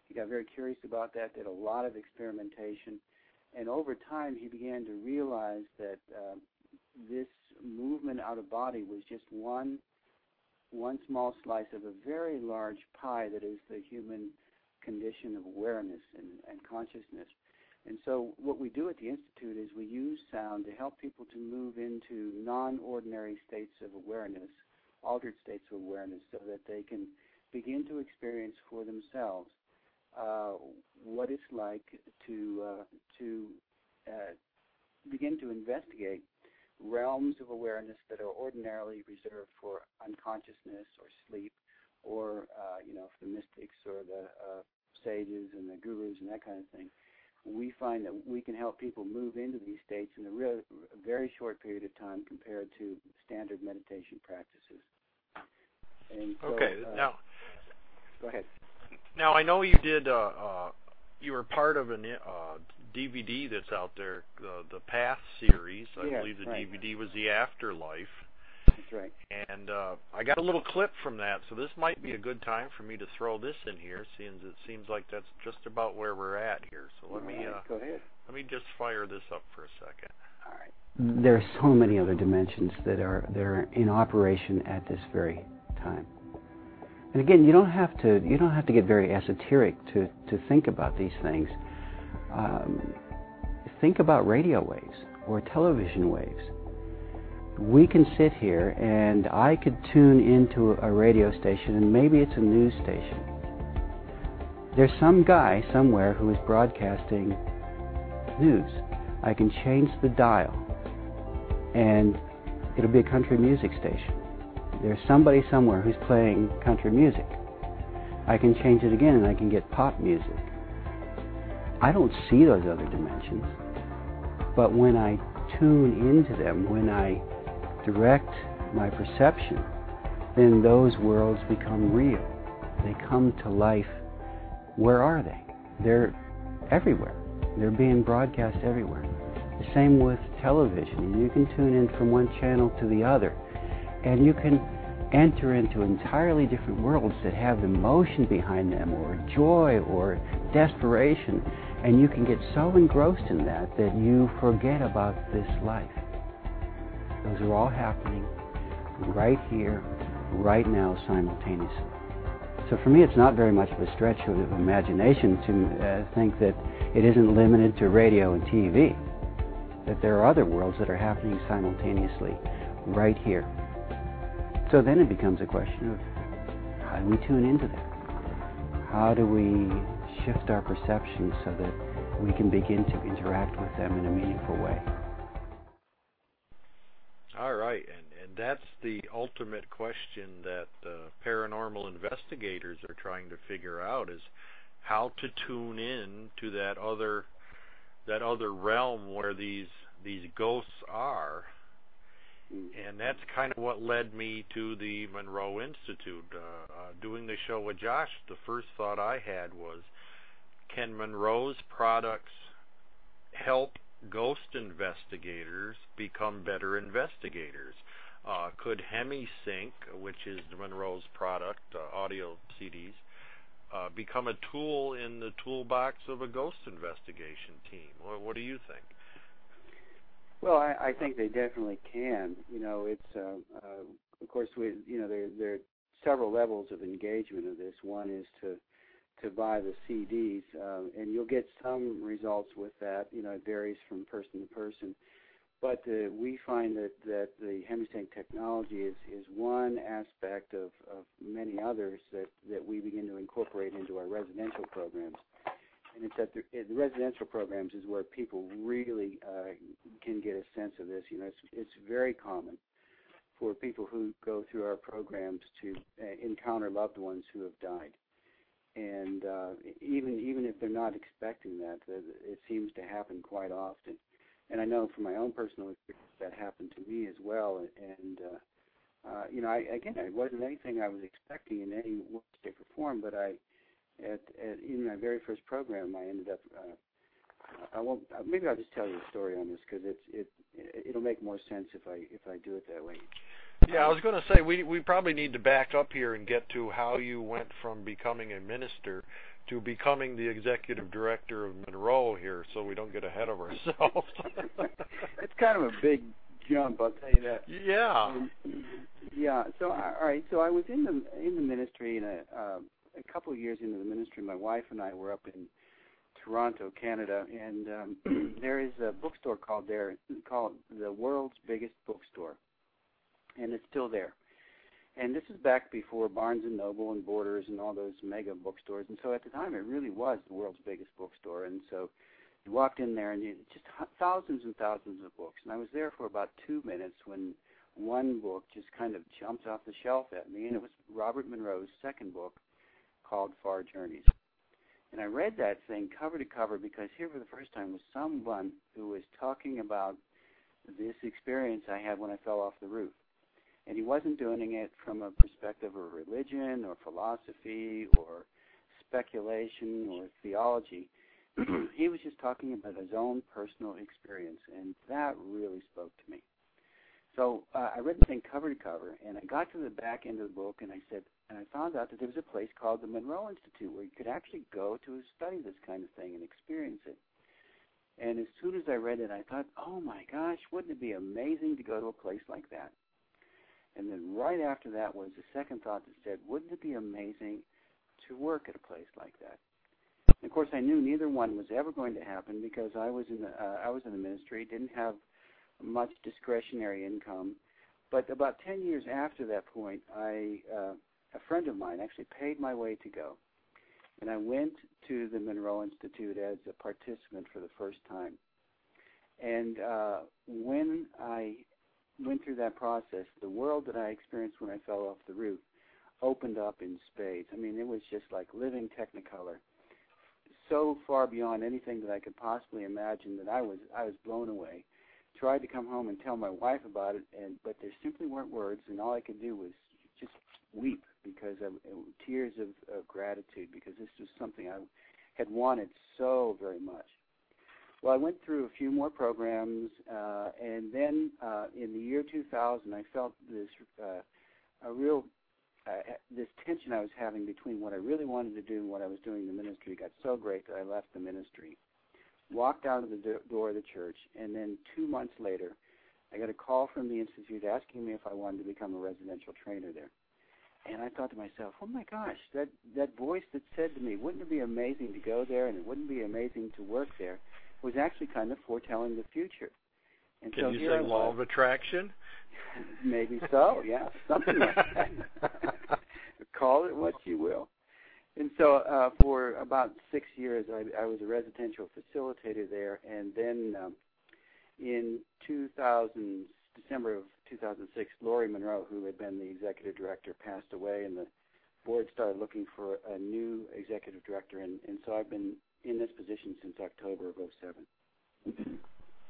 He got very curious about that, did a lot of experimentation, and over time he began to realize that uh, this movement out of body was just one one small slice of a very large pie that is the human condition of awareness and, and consciousness. And so what we do at the Institute is we use sound to help people to move into non-ordinary states of awareness, altered states of awareness, so that they can begin to experience for themselves uh, what it's like to, uh, to uh, begin to investigate realms of awareness that are ordinarily reserved for unconsciousness or sleep, or uh, you know, for the mystics or the uh, sages and the gurus and that kind of thing. We find that we can help people move into these states in a real, a very short period of time compared to standard meditation practices. And so, okay, uh, now go ahead. Now I know you did. Uh, uh, you were part of a uh, D V D that's out there, uh, the Path series. I yes, believe the right. D V D was The Afterlife. That's right. And uh, I got a little clip from that, so this might be a good time for me to throw this in here, seeing as it seems like that's just about where we're at here. So let All me right, uh, go ahead. let me just fire this up for a second. All right. There are so many other dimensions that are that are in operation at this very time. And again, you don't have to you don't have to get very esoteric to to think about these things. Um, think about radio waves or television waves. We can sit here and I could tune into a radio station, and maybe it's a news station. There's some guy somewhere who is broadcasting news. I can change the dial and it'll be a country music station. There's somebody somewhere who's playing country music. I can change it again and I can get pop music. I don't see those other dimensions, but when I tune into them, when I direct my perception, then those worlds become real. They come to life. Where are they? They're everywhere. They're being broadcast everywhere. The same with television. You can tune in from one channel to the other, and you can enter into entirely different worlds that have emotion behind them, or joy, or desperation, and you can get so engrossed in that that you forget about this life. Those are all happening right here, right now, simultaneously. So for me, it's not very much of a stretch of imagination to uh, think that it isn't limited to radio and T V, that there are other worlds that are happening simultaneously right here. So then it becomes a question of how do we tune into that? How do we shift our perceptions so that we can begin to interact with them in a meaningful way? All right, and, and that's the ultimate question that uh, paranormal investigators are trying to figure out, is how to tune in to that other that other realm where these these ghosts are. And that's kind of what led me to the Monroe Institute. Uh, uh, doing the show with Josh, the first thought I had was, can Monroe's products help ghost investigators become better investigators? Uh, could HemiSync, which is Monroe's product, uh, audio C Ds, uh, become a tool in the toolbox of a ghost investigation team? What, what do you think? Well, I, I think they definitely can. You know, it's uh, uh, of course we, you know, there there are several levels of engagement of this. One is to to buy the C Ds, uh, and you'll get some results with that. You know, it varies from person to person. But uh, we find that, that the HemiSync technology is, is one aspect of, of many others that, that we begin to incorporate into our residential programs. And it's at the, the residential programs is where people really uh, can get a sense of this. You know, it's, it's very common for people who go through our programs to uh, encounter loved ones who have died. And uh, even even if they're not expecting that, it seems to happen quite often. And I know from my own personal experience that happened to me as well. And, uh, uh, you know, I, again, it wasn't anything I was expecting in any way, shape, or form, but I, at, at in my very first program, I ended up, uh, I won't, maybe I'll just tell you a story on this because it's, it, it'll make more sense if I, if I do it that way. Yeah, I was going to say, we we probably need to back up here and get to how you went from becoming a minister to becoming the executive director of Monroe here, so we don't get ahead of ourselves. It's kind of a big jump, I'll tell you that. Yeah. Um, yeah. So all right. So I was in the in the ministry, and a, uh, a couple of years into the ministry, my wife and I were up in Toronto, Canada, and um, there is a bookstore called there called the world's biggest bookstore, and it's still there. And this is back before Barnes and Noble and Borders and all those mega bookstores. And so at the time, it really was the world's biggest bookstore. And so you walked in there, and you, just thousands and thousands of books. And I was there for about two minutes when one book just kind of jumped off the shelf at me, and it was Robert Monroe's second book called Far Journeys. And I read that thing cover to cover because here for the first time was someone who was talking about this experience I had when I fell off the roof. And he wasn't doing it from a perspective of religion or philosophy or speculation or theology. He was just talking about his own personal experience, and that really spoke to me. So uh, I read the thing cover to cover, and I got to the back end of the book, and I said, and I found out that there was a place called the Monroe Institute where you could actually go to study this kind of thing and experience it. And as soon as I read it, I thought, oh my gosh, wouldn't it be amazing to go to a place like that? And then right after that was the second thought that said, wouldn't it be amazing to work at a place like that? And of course, I knew neither one was ever going to happen because I was in the uh, I was in the ministry, didn't have much discretionary income. But about ten years after that point, I uh, a friend of mine actually paid my way to go, and I went to the Monroe Institute as a participant for the first time. And uh, when I went through that process, the world that I experienced when I fell off the roof opened up in spades. I mean, it was just like living Technicolor, so far beyond anything that I could possibly imagine that I was I was blown away. Tried to come home and tell my wife about it, and but there simply weren't words, and all I could do was just weep because of uh, tears of, of gratitude, because this was something I had wanted so very much. Well, I went through a few more programs, uh, and then uh, in the year two thousand, I felt this uh, a real uh, this tension I was having between what I really wanted to do and what I was doing in the ministry got so great that I left the ministry, walked out of the do- door of the church, and then two months later, I got a call from the Institute asking me if I wanted to become a residential trainer there. And I thought to myself, oh my gosh, that, that voice that said to me, wouldn't it be amazing to go there and it wouldn't be amazing to work there, was actually kind of foretelling the future. And Can so you here say I law was. of attraction? Maybe so, yeah, something like that. Call it what you will. And so uh, for about six years, I, I was a residential facilitator there, and then um, in two thousand, December of two thousand six, Lori Monroe, who had been the executive director, passed away, and the board started looking for a new executive director, and, and so I've been in this position since October of oh seven.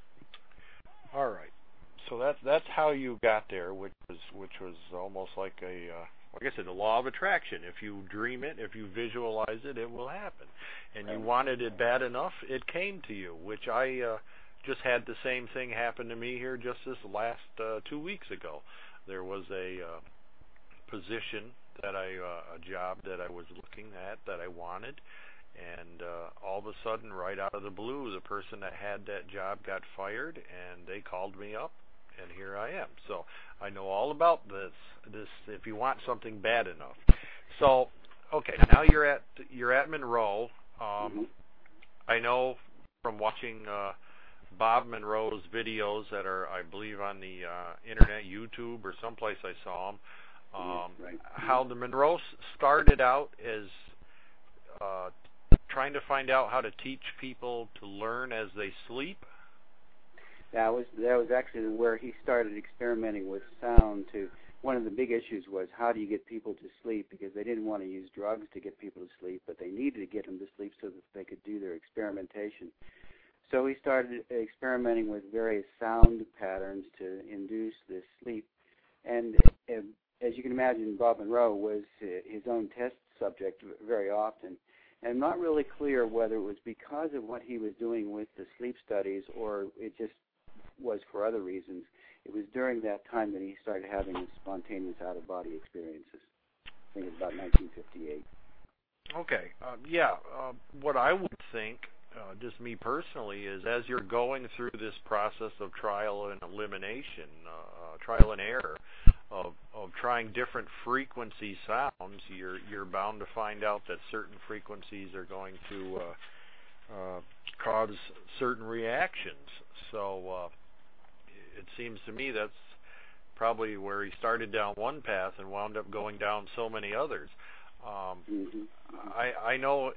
All right. So that's that's how you got there, which was which was almost like a uh, like I said, the law of attraction. If you dream it, if you visualize it, it will happen. And you wanted it bad enough, it came to you, which I uh, just had the same thing happen to me here just this last uh, two weeks ago. There was a uh, position that I, uh, a job that I was looking at that I wanted, and uh, all of a sudden, right out of the blue, the person that had that job got fired, and they called me up, and here I am. So I know all about this. This, if you want something bad enough. So, okay, now you're at you're at Monroe. Um, I know from watching uh, Bob Monroe's videos that are, I believe, on the uh, internet, YouTube or someplace I saw them. Um, yes, right. How the Monroe started out as uh, trying to find out how to teach people to learn as they sleep. That was that was actually where he started experimenting with sound. To one of the big issues was how do you get people to sleep, because they didn't want to use drugs to get people to sleep, but they needed to get them to sleep so that they could do their experimentation. So he started experimenting with various sound patterns to induce this sleep. And uh, as you can imagine, Bob Monroe was his own test subject very often. And I'm not really clear whether it was because of what he was doing with the sleep studies or it just was for other reasons. It was during that time that he started having his spontaneous out-of-body experiences. I think it was about nineteen fifty-eight. Okay. Um, yeah. Uh, what I would think, uh, just me personally, is as you're going through this process of trial and elimination, uh, trial and error, of of trying different frequency sounds, you're you're bound to find out that certain frequencies are going to uh, uh, cause certain reactions. So uh, it seems to me that's probably where he started down one path and wound up going down so many others. Um, mm-hmm. I, I know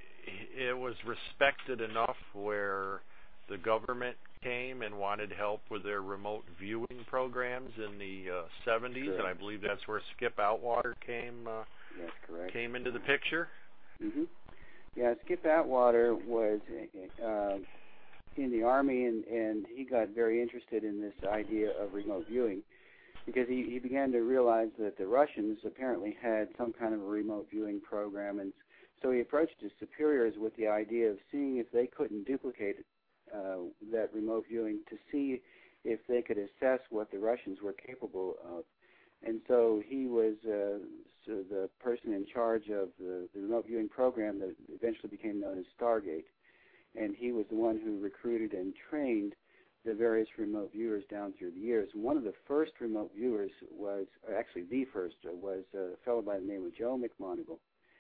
it was respected enough where the government came and wanted help with their remote viewing programs in the uh, seventies, correct. And I believe that's where Skip Atwater came uh, That's correct. came into the picture. Mm-hmm. Yeah, Skip Atwater was uh, in the Army, and, and he got very interested in this idea of remote viewing because he, he began to realize that the Russians apparently had some kind of a remote viewing program, and so he approached his superiors with the idea of seeing if they couldn't duplicate uh, that remote viewing to see if they could assess what the Russians were capable of. And so he was uh, so the person in charge of the, the remote viewing program that eventually became known as Stargate. And he was the one who recruited and trained the various remote viewers down through the years. One of the first remote viewers was, actually the first, was a fellow by the name of Joe McMoneagle.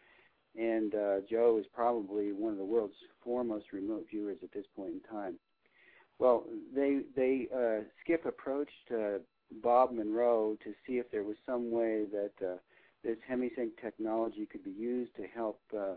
And uh, Joe is probably one of the world's foremost remote viewers at this point in time. Well, they, they uh, Skip approached uh, Bob Monroe to see if there was some way that uh, this HemiSync technology could be used to help uh,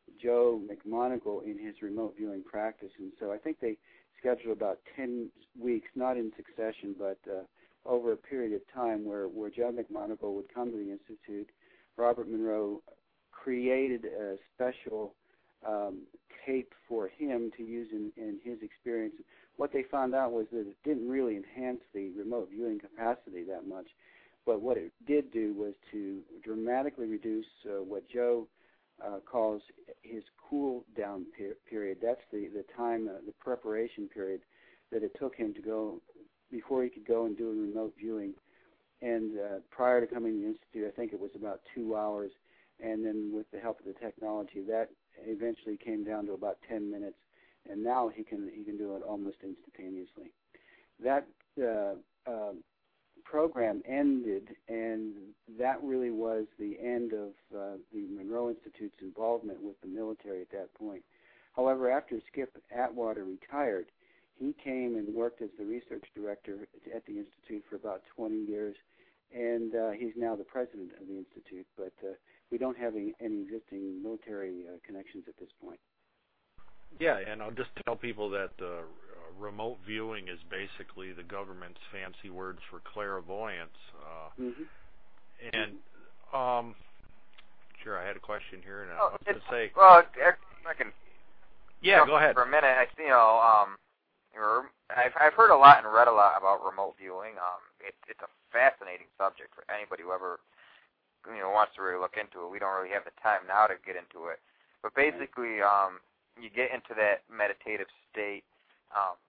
Joe McMoneagle in his remote viewing practice. And so I think they scheduled about ten weeks, not in succession, but uh, over a period of time where, where Joe McMoneagle would come to the Institute. Robert Monroe created a special um, tape for him to use in, in his experience. What they found out was that it didn't really enhance the remote viewing capacity that much, but what it did do was to dramatically reduce uh, what Joe uh, calls his cool down per- period. That's the, the time, uh, the preparation period that it took him to go before he could go and do remote viewing. And uh, prior to coming to the Institute, I think it was about two hours. And then with the help of the technology, that eventually came down to about ten minutes. And now he can he can do it almost instantaneously. That uh, uh, program ended, and that really was the end of uh, the Monroe Institute's involvement with the military at that point. However, after Skip Atwater retired, he came and worked as the research director at the Institute for about twenty years, and uh, he's now the president of the Institute. But uh, we don't have any, any existing military uh, connections at this point. Yeah, and I'll just tell people that uh, remote viewing is basically the government's fancy words for clairvoyance. Uh, mm-hmm. And, um, sure, I had a question here, and I oh, was going to say... Well, I can... Yeah, go ahead. For a minute, I, you know, um, I've, I've heard a lot and read a lot about remote viewing. Um, it, it's a fascinating subject for anybody who ever, you know, wants to really look into it. We don't really have the time now to get into it. But basically, um, you get into that meditative state, um,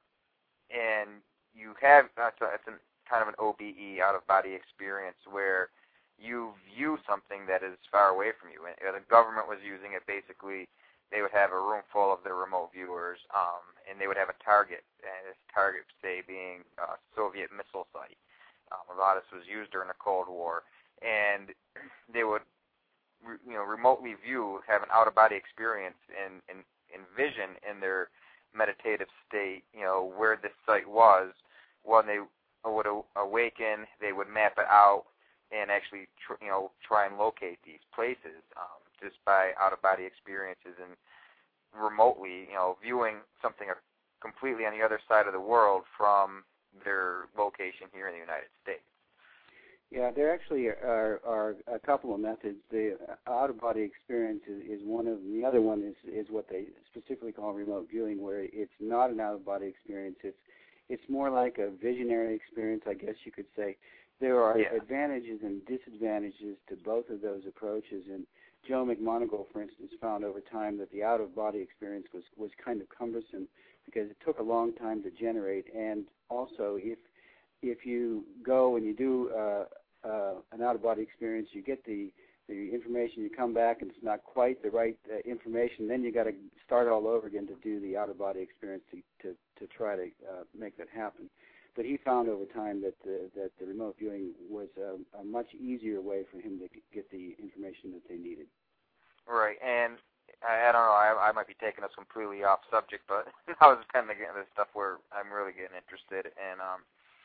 and you have, uh, it's a, kind of an O B E, out-of-body experience, where you view something that is far away from you. And uh, the government was using it. Basically, they would have a room full of their remote viewers, um, and they would have a target, and this target, say, being a Soviet missile site. Um, a lot of this was used during the Cold War, and they would, re- you know, remotely view, have an out-of-body experience, and, and envision in their meditative state, you know, where this site was. When they would awaken, they would map it out and actually, tr- you know, try and locate these places um, just by out-of-body experiences and remotely, you know, viewing something completely on the other side of the world from their location here in the United States. Yeah, there actually are, are a couple of methods. The out-of-body experience is, is one of them. The other one is, is what they specifically call remote viewing, where it's not an out-of-body experience. It's it's more like a visionary experience, I guess you could say. There are yeah. advantages and disadvantages to both of those approaches. And Joe McMoneagle, for instance, found over time that the out-of-body experience was, was kind of cumbersome because it took a long time to generate. And also, if if you go and you do uh, uh, an out-of-body experience, you get the, the information, you come back and it's not quite the right uh, information, then you got to start all over again to do the out-of-body experience to to, to try to uh, make that happen. But he found over time that the, that the remote viewing was a, a much easier way for him to get the information that they needed. Right, and I, I don't know, I, I might be taking us completely off subject, but I was kind of getting into stuff where I'm really getting interested. And um,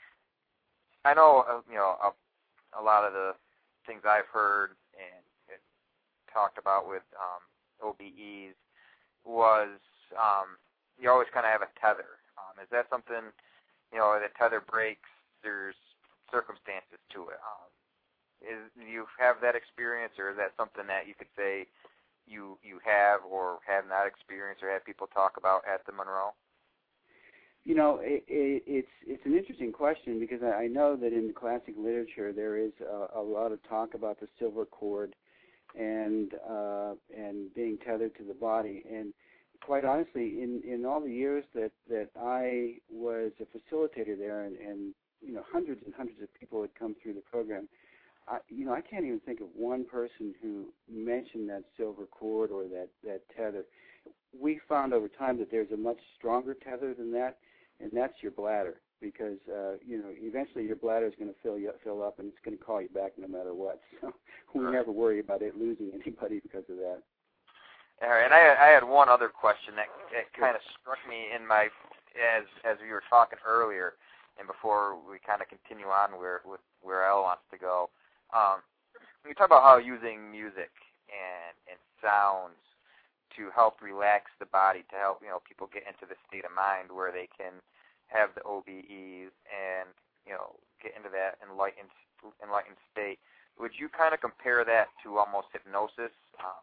I know, uh, you know, a, a lot of the things I've heard and, and talked about with um, O B Es was um, you always kind of have a tether. Um, is that something, you know, the tether breaks, there's circumstances to it? Um, is do you have that experience, or is that something that you could say you you have or have not experienced or have people talk about at the Monroe? You know, it, it, it's it's an interesting question, because I know that in the classic literature there is a, a lot of talk about the silver cord and uh, and being tethered to the body. And quite honestly, in, in all the years that, that I was a facilitator there, and, and you know, hundreds and hundreds of people had come through the program, I, you know, I can't even think of one person who mentioned that silver cord or that, that tether. We found over time that there's a much stronger tether than that, and that's your bladder, because uh, you know, eventually your bladder is going to fill you fill up, and it's going to call you back no matter what. So we right. never worry about it losing anybody because of that. All right, and I, I had one other question that, that kind of struck me in my as as we were talking earlier, and before we kind of continue on where with where Al wants to go. Um, you talk about how using music and and sounds to help relax the body, to help, you know, people get into the state of mind where they can have the O B Es and, you know, get into that enlightened enlightened state. Would you kind of compare that to almost hypnosis? Um,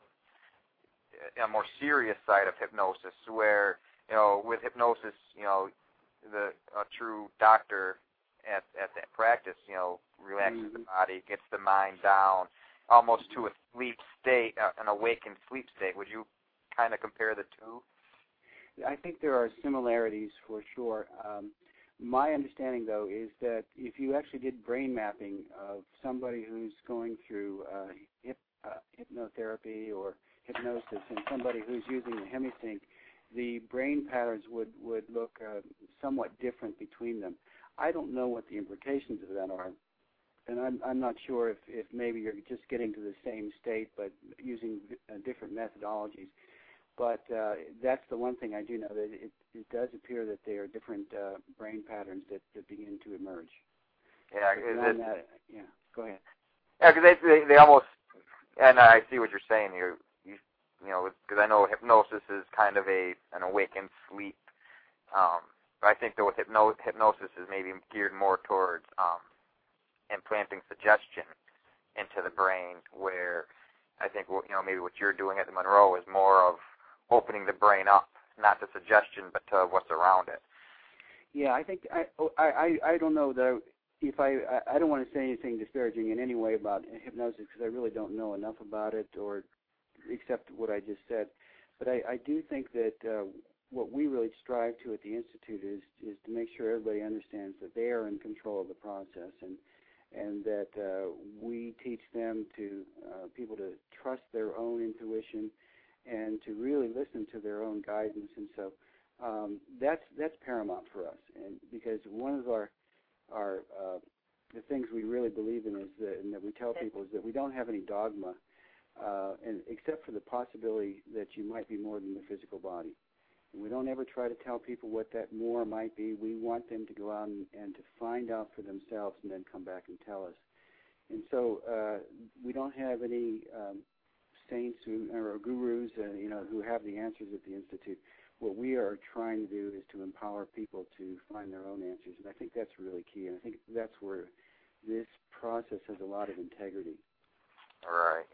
a more serious side of hypnosis, where, you know, with hypnosis, you know, the a true doctor at at that practice, you know, relaxes mm-hmm. the body, gets the mind down, almost to a sleep state, uh, an awakened sleep state. Would you kind of compare the two? I think there are similarities for sure. Um, my understanding, though, is that if you actually did brain mapping of somebody who's going through uh, hip, uh, hypnotherapy or hypnosis and somebody who's using the HemiSync, the brain patterns would, would look uh, somewhat different between them. I don't know what the implications of that are, and I'm, I'm not sure if, if maybe you're just getting to the same state but using uh, different methodologies. But uh, that's the one thing I do know, that it, it does appear that there are different uh, brain patterns that, that begin to emerge. Yeah, is it, that, yeah. Go ahead. Yeah, because they, they they almost, and I see what you're saying here. You you know, because I know hypnosis is kind of a an awakened sleep. Um, but I think that with hypno, hypnosis is maybe geared more towards um, implanting suggestion into the brain, where I think, you know, maybe what you're doing at the Monroe is more of opening the brain up, not to suggestion, but to what's around it. Yeah, I think I I I don't know that if I I don't want to say anything disparaging in any way about hypnosis, because I really don't know enough about it, or except what I just said. But I, I do think that uh, what we really strive to at the Institute is is to make sure everybody understands that they are in control of the process, and and that uh, we teach them to uh, people to trust their own intuition and to really listen to their own guidance. And so um, that's that's paramount for us, and because one of our our uh, the things we really believe in is that, and that we tell people, is that we don't have any dogma, uh, and except for the possibility that you might be more than the physical body. And we don't ever try to tell people what that more might be. We want them to go out and, and to find out for themselves and then come back and tell us. And so uh, we don't have any um, saints who, or gurus, uh, you know, who have the answers at the Institute. What we are trying to do is to empower people to find their own answers, and I think that's really key. And I think that's where this process has a lot of integrity. All right.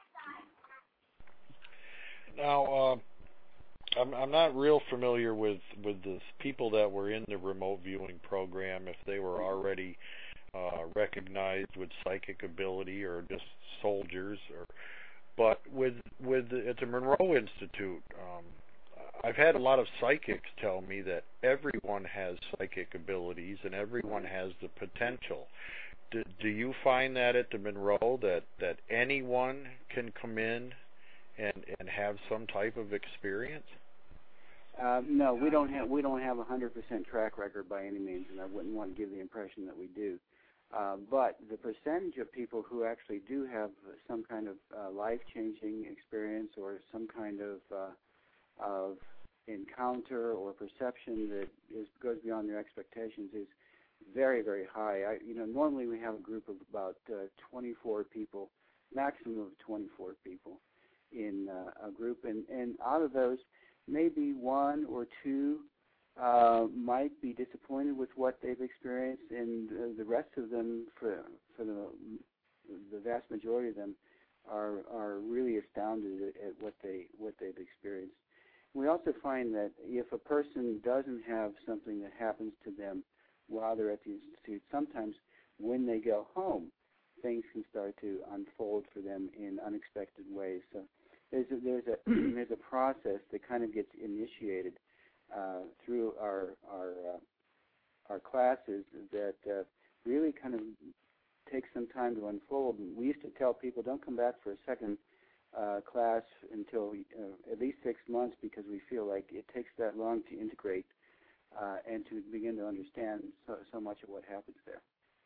Now, uh, I'm I'm not real familiar with with the people that were in the remote viewing program, if they were already uh, recognized with psychic ability or just soldiers, or but with with the, at the Monroe Institute, um, I've had a lot of psychics tell me that everyone has psychic abilities and everyone has the potential. do, do you find that at the Monroe that, that anyone can come in and and have some type of experience? Uh, no, we don't have we don't have a hundred percent track record by any means, and I wouldn't want to give the impression that we do. Uh, but the percentage of people who actually do have some kind of uh, life-changing experience or some kind of uh, of encounter or perception that is goes beyond their expectations is very, very high. I, you know, normally we have a group of about uh, twenty-four people, maximum of twenty-four people in uh, a group, and, and out of those, maybe one or two uh, might be disappointed with what they've experienced, and uh, the rest of them, for for the the vast majority of them, are are really astounded at, at what they what they've experienced. We also find that if a person doesn't have something that happens to them while they're at the institute, sometimes when they go home, things can start to unfold for them in unexpected ways. So there's a, there's a there's a process that kind of gets initiated uh, through our our uh, our classes that uh, really kind of takes some time to unfold. And we used to tell people, don't come back for a second uh, class until uh, at least six months because we feel like it takes that long to integrate uh, and to begin to understand so, so much of what happens there.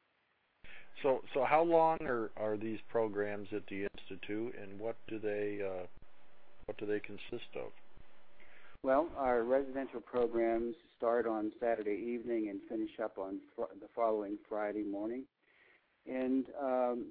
So, so how long are, are these programs at the Institute, and what do they uh, what do they consist of? Well, our residential programs start on Saturday evening and finish up on fr- the following Friday morning. And um,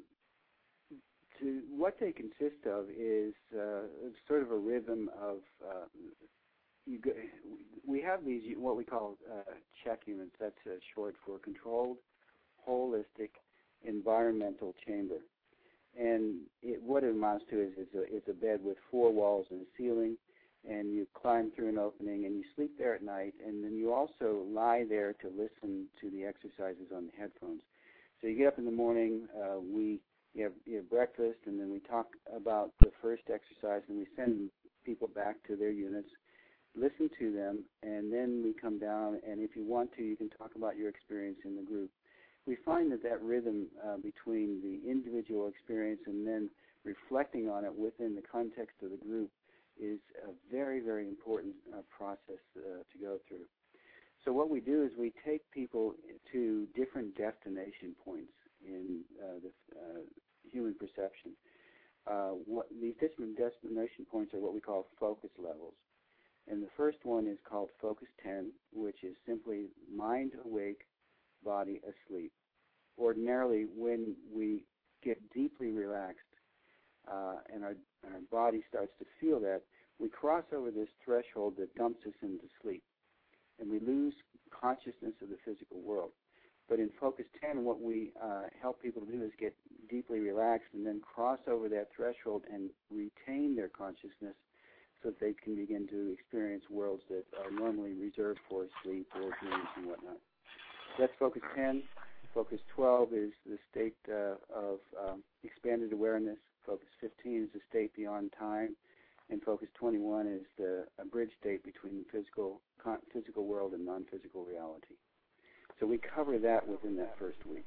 to what they consist of is uh, sort of a rhythm of uh, you go, we have these what we call uh, check units. That's uh, short for controlled, holistic, environmental chamber. And it, what it amounts to is it's a, it's a bed with four walls and a ceiling, and you climb through an opening and you sleep there at night, and then you also lie there to listen to the exercises on the headphones. So you get up in the morning, uh, we you have, you have breakfast, and then we talk about the first exercise, and we send people back to their units, listen to them, and then we come down, and if you want to, you can talk about your experience in the group. We find that that rhythm uh, between the individual experience and then reflecting on it within the context of the group is a very, very important uh, process uh, to go through. So what we do is we take people to different destination points in uh, the uh, human perception. Uh, what, these different destination points are what we call focus levels. And the first one is called Focus ten, which is simply mind awake, body asleep. Ordinarily, when we get deeply relaxed uh, and our, our body starts to feel that, we cross over this threshold that dumps us into sleep, and we lose consciousness of the physical world. But in Focus ten, what we uh, help people to do is get deeply relaxed and then cross over that threshold and retain their consciousness so that they can begin to experience worlds that are normally reserved for sleep or dreams and whatnot. That's Focus ten. Focus twelve is the state uh, of um, expanded awareness. Focus fifteen is the state beyond time. And Focus twenty-one is the a bridge state between the physical, con- physical world and non-physical reality. So we cover that within that first week.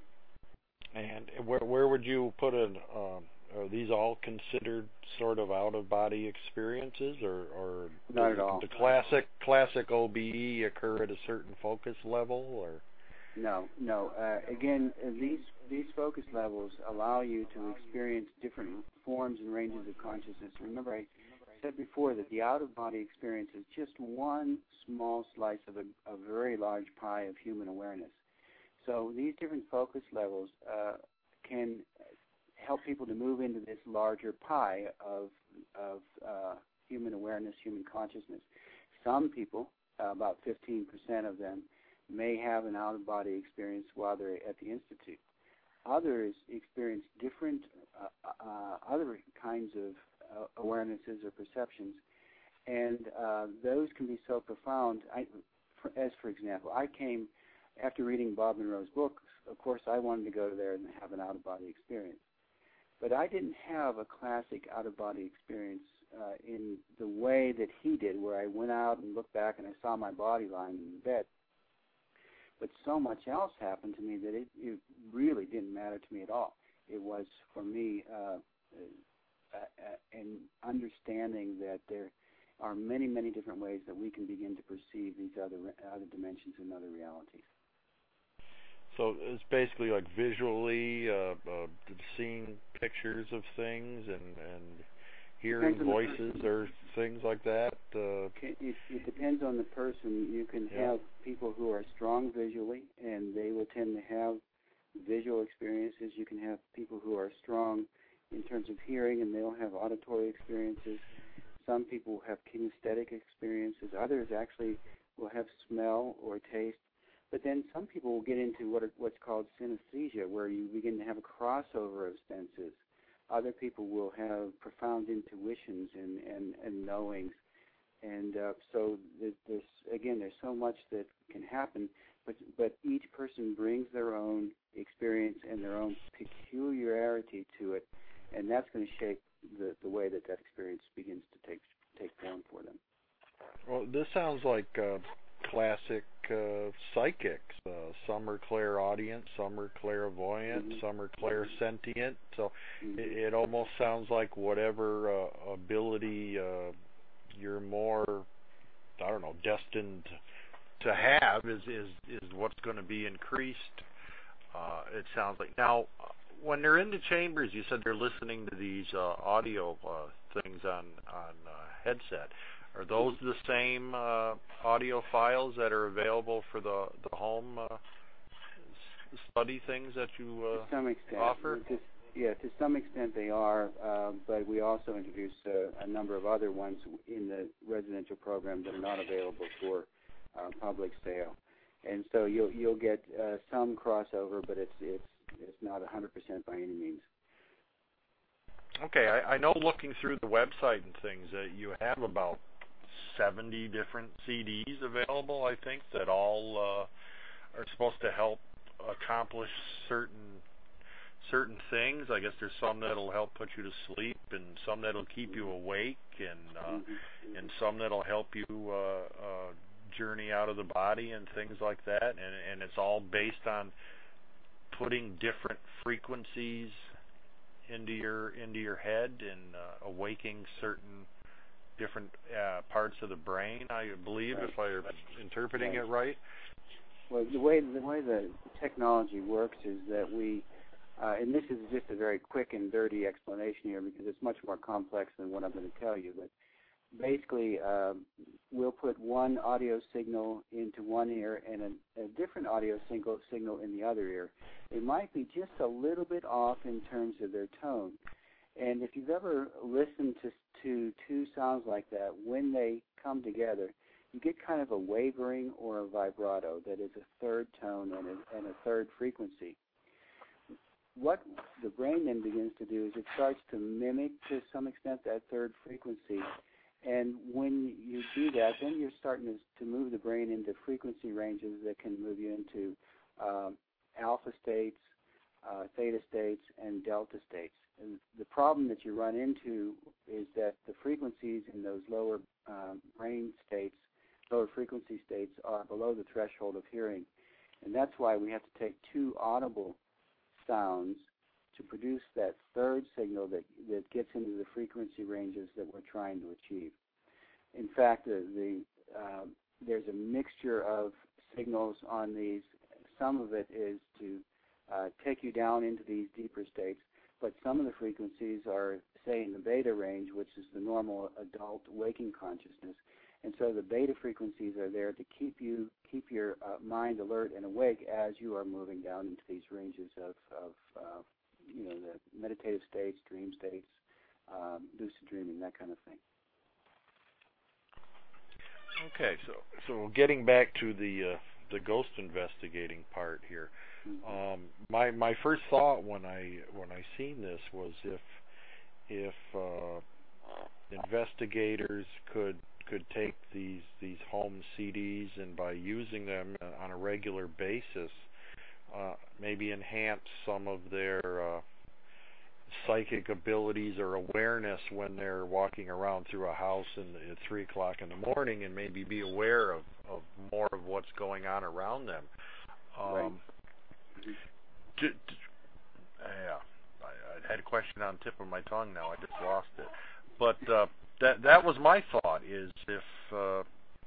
And where where would you put in? Um, are these all considered sort of out-of-body experiences, or, or not at all? The classic classic O B E occur at a certain focus level, or? No, no. Uh, again, uh, these these focus levels allow you to experience different forms and ranges of consciousness. Remember, I said before that the out-of-body experience is just one small slice of a, a very large pie of human awareness. So these different focus levels uh, can help people to move into this larger pie of of uh, human awareness, human consciousness. Some people, uh, about fifteen percent of them, may have an out-of-body experience while they're at the Institute. Others experience different uh, uh, other kinds of uh, awarenesses or perceptions, and uh, those can be so profound. I, for, as for example, I came after reading Bob Monroe's books. Of course, I wanted to go there and have an out-of-body experience, but I didn't have a classic out-of-body experience uh, in the way that he did, where I went out and looked back and I saw my body lying in the bed. But so much else happened to me that it, it really didn't matter to me at all. It was, for me, uh, uh, an understanding that there are many, many different ways that we can begin to perceive these other other dimensions and other realities. So it's basically like visually uh, uh, seeing pictures of things and, and hearing voices or things like that. Uh, it, it depends on the person. You can yeah. have people who are strong visually, and they will tend to have visual experiences. You can have people who are strong in terms of hearing, and they'll have auditory experiences. Some people have kinesthetic experiences. Others actually will have smell or taste. But then some people will get into what are, what's called synesthesia, where you begin to have a crossover of senses. Other people will have profound intuitions and, and, and knowings. And uh, so there's, again, there's so much that can happen, but, but each person brings their own experience and their own peculiarity to it, and that's going to shape the, the way that that experience begins to take take form for them. Well, this sounds like uh, classic uh, psychics. Uh, some are clairaudient, some are clairvoyant, Mm-hmm. some are clairsentient. So Mm-hmm. it, it almost sounds like whatever uh, ability uh, you're more, I don't know, destined to have is is, is what's going to be increased. Uh, it sounds like. Now, when they're in the chambers, you said they're listening to these uh, audio uh, things on on uh, headset. Are those the same uh, audio files that are available for the the home uh, study things that you uh, to some extent, offer? To, yeah, to some extent they are, uh, but we also introduce uh, a number of other ones in the residential program that are not available for uh, public sale. And so you'll you'll get uh, some crossover, but it's it's it's not one hundred percent by any means. Okay, I, I know looking through the website and things that you have about seventy different C Ds available, I think, that all uh, are supposed to help accomplish certain certain things. I guess there's some that'll help put you to sleep, and some that'll keep you awake, and uh, Mm-hmm. and some that'll help you uh, uh, journey out of the body and things like that. And and it's all based on putting different frequencies into your into your head and uh, awaking certain different uh, parts of the brain, I believe, Right. if I'm interpreting Right. it right. Well, the way the way the technology works is that we, uh, and this is just a very quick and dirty explanation here because it's much more complex than what I'm going to tell you. But basically, uh, we'll put one audio signal into one ear and a, a different audio signal signal in the other ear. It might be just a little bit off in terms of their tone. And if you've ever listened to to two sounds like that, when they come together, you get kind of a wavering or a vibrato that is a third tone and a, and a third frequency. What the brain then begins to do is it starts to mimic to some extent that third frequency. And when you do that, then you're starting to, to move the brain into frequency ranges that can move you into um, alpha states, uh, theta states, and delta states. And the problem that you run into is that the frequencies in those lower um, brain states, lower frequency states, are below the threshold of hearing. And that's why we have to take two audible sounds to produce that third signal that, that gets into the frequency ranges that we're trying to achieve. In fact, the, the uh, there's a mixture of signals on these. Some of it is to uh, take you down into these deeper states, but some of the frequencies are, say, in the beta range, which is the normal adult waking consciousness. And so the beta frequencies are there to keep you keep your uh, mind alert and awake as you are moving down into these ranges of, of uh, you know, the meditative states, dream states, um, lucid dreaming, that kind of thing. Okay, so so getting back to the uh, the ghost investigating part here, Mm-hmm. um, my my first thought when I when I seen this was if if uh, investigators could could take these these home C Ds and by using them on a regular basis, uh, maybe enhance some of their uh, psychic abilities or awareness when they're walking around through a house in, at three o'clock in the morning, and maybe be aware of, of more of what's going on around them. Um, right. d- d- yeah, I, I had a question on the tip of my tongue now. I just lost it. But uh, that that was my thought, is if uh,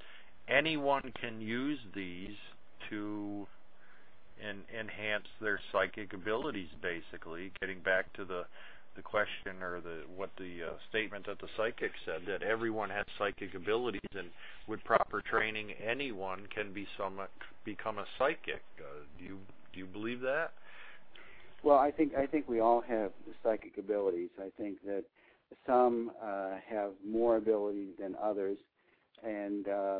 anyone can use these to en- enhance their psychic abilities, basically, getting back to the the question or the what the uh, statement that the psychic said, that everyone has psychic abilities, and with proper training, anyone can be some become a psychic. Uh, do you do you believe that? Well, I think I think we all have psychic abilities. I think that some uh, have more ability than others, and uh,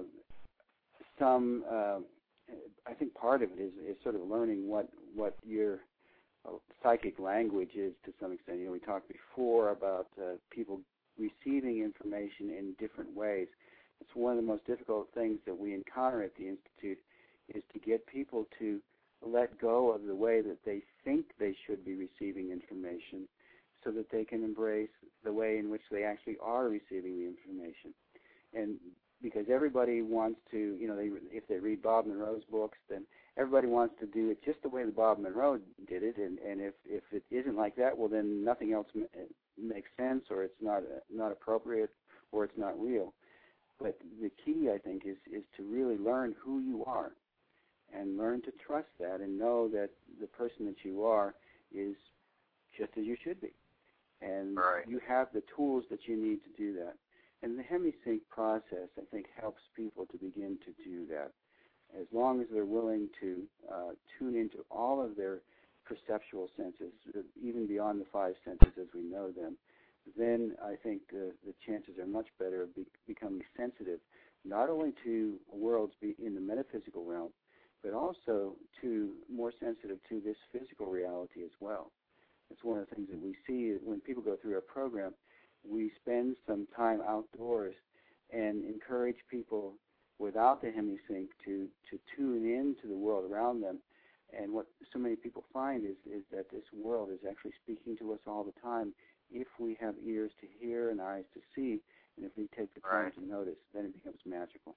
some. Uh, I think part of it is, is sort of learning what what your uh, psychic language is to some extent. You know, we talked before about uh, people receiving information in different ways. It's one of the most difficult things that we encounter at the Institute, is to get people to let go of the way that they think they should be receiving information, so that they can embrace the way in which they actually are receiving the information. And because everybody wants to, you know, they, if they read Bob Monroe's books, then everybody wants to do it just the way that Bob Monroe did it, and, and if, if it isn't like that, well, then nothing else m- makes sense, or it's not uh, not appropriate, or it's not real. But the key, I think, is, is to really learn who you are, and learn to trust that, and know that the person that you are is just as you should be. And right. you have the tools that you need to do that. And the HemiSync process, I think, helps people to begin to do that. As long as they're willing to uh, tune into all of their perceptual senses, even beyond the five senses as we know them, then I think uh, the chances are much better of be- becoming sensitive, not only to worlds be in the metaphysical realm, but also to more sensitive to this physical reality as well. It's one of the things that we see when people go through our program. We spend some time outdoors and encourage people without the HemiSync to, to tune in to the world around them. And what so many people find is, is that this world is actually speaking to us all the time if we have ears to hear and eyes to see, and if we take the time right. to notice, then it becomes magical.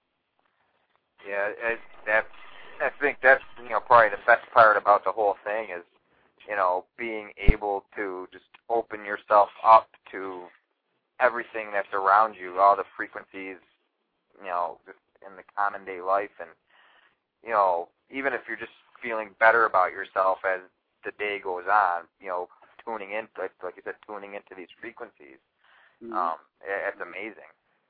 Yeah, it, that, I think that's, you know, probably the best part about the whole thing is, you know, being able to just open yourself up to everything that's around you, all the frequencies, you know, just in the common day life. And, you know, even if you're just feeling better about yourself as the day goes on, you know, tuning in, like, like you said, tuning into these frequencies, Mm-hmm. um, it, it's amazing.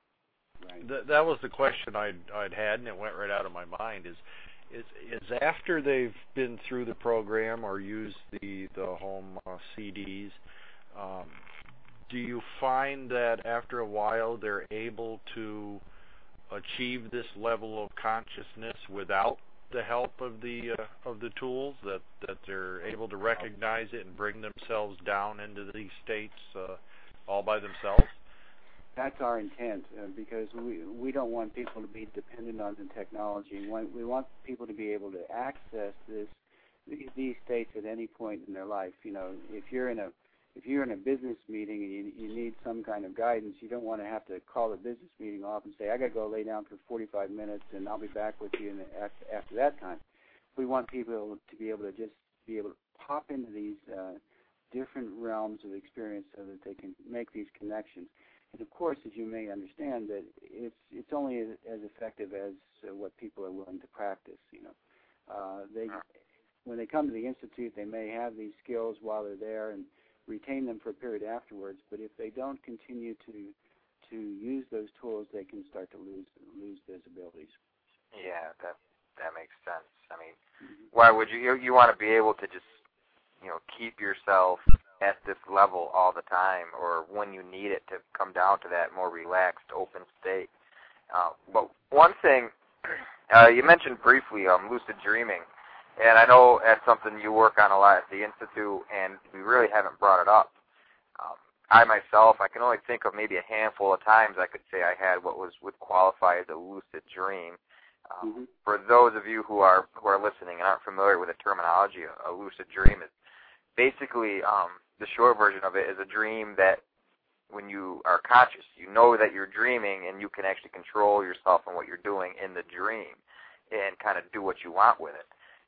Right. Th- that was the question I'd, I'd had, and it went right out of my mind, is Is, is after they've been through the program or used the, the home uh, C Ds, um, do you find that after a while they're able to achieve this level of consciousness without the help of the uh, of the tools, that, that they're able to recognize it and bring themselves down into these states uh, all by themselves? That's our intent, uh, because we we don't want people to be dependent on the technology. We want, we want people to be able to access this these states at any point in their life. You know, if you're in a if you're in a business meeting and you, you need some kind of guidance, you don't want to have to call the business meeting off and say, I got to go lay down for forty-five minutes and I'll be back with you in the, after, after that time. We want people to be able to just be able to pop into these uh, different realms of experience so that they can make these connections. And of course, as you may understand, that it's it's only as, as effective as uh, what people are willing to practice. You know, uh, they when they come to the Institute, they may have these skills while they're there and retain them for a period afterwards. But if they don't continue to to use those tools, they can start to lose lose those abilities. Yeah, that that makes sense. I mean, Mm-hmm. why would you? You, you want to be able to just, you know, keep yourself at this level all the time, or when you need it to come down to that more relaxed, open state. Uh, but one thing, uh, you mentioned briefly um, lucid dreaming, and I know that's something you work on a lot at the Institute, and we really haven't brought it up. Um, I myself, I can only think of maybe a handful of times I could say I had what was would qualify as a lucid dream. Um, Mm-hmm. For those of you who are who are listening and aren't familiar with the terminology, a, a lucid dream is basically um, the short version of it is a dream that when you are conscious, you know that you're dreaming and you can actually control yourself and what you're doing in the dream and kind of do what you want with it.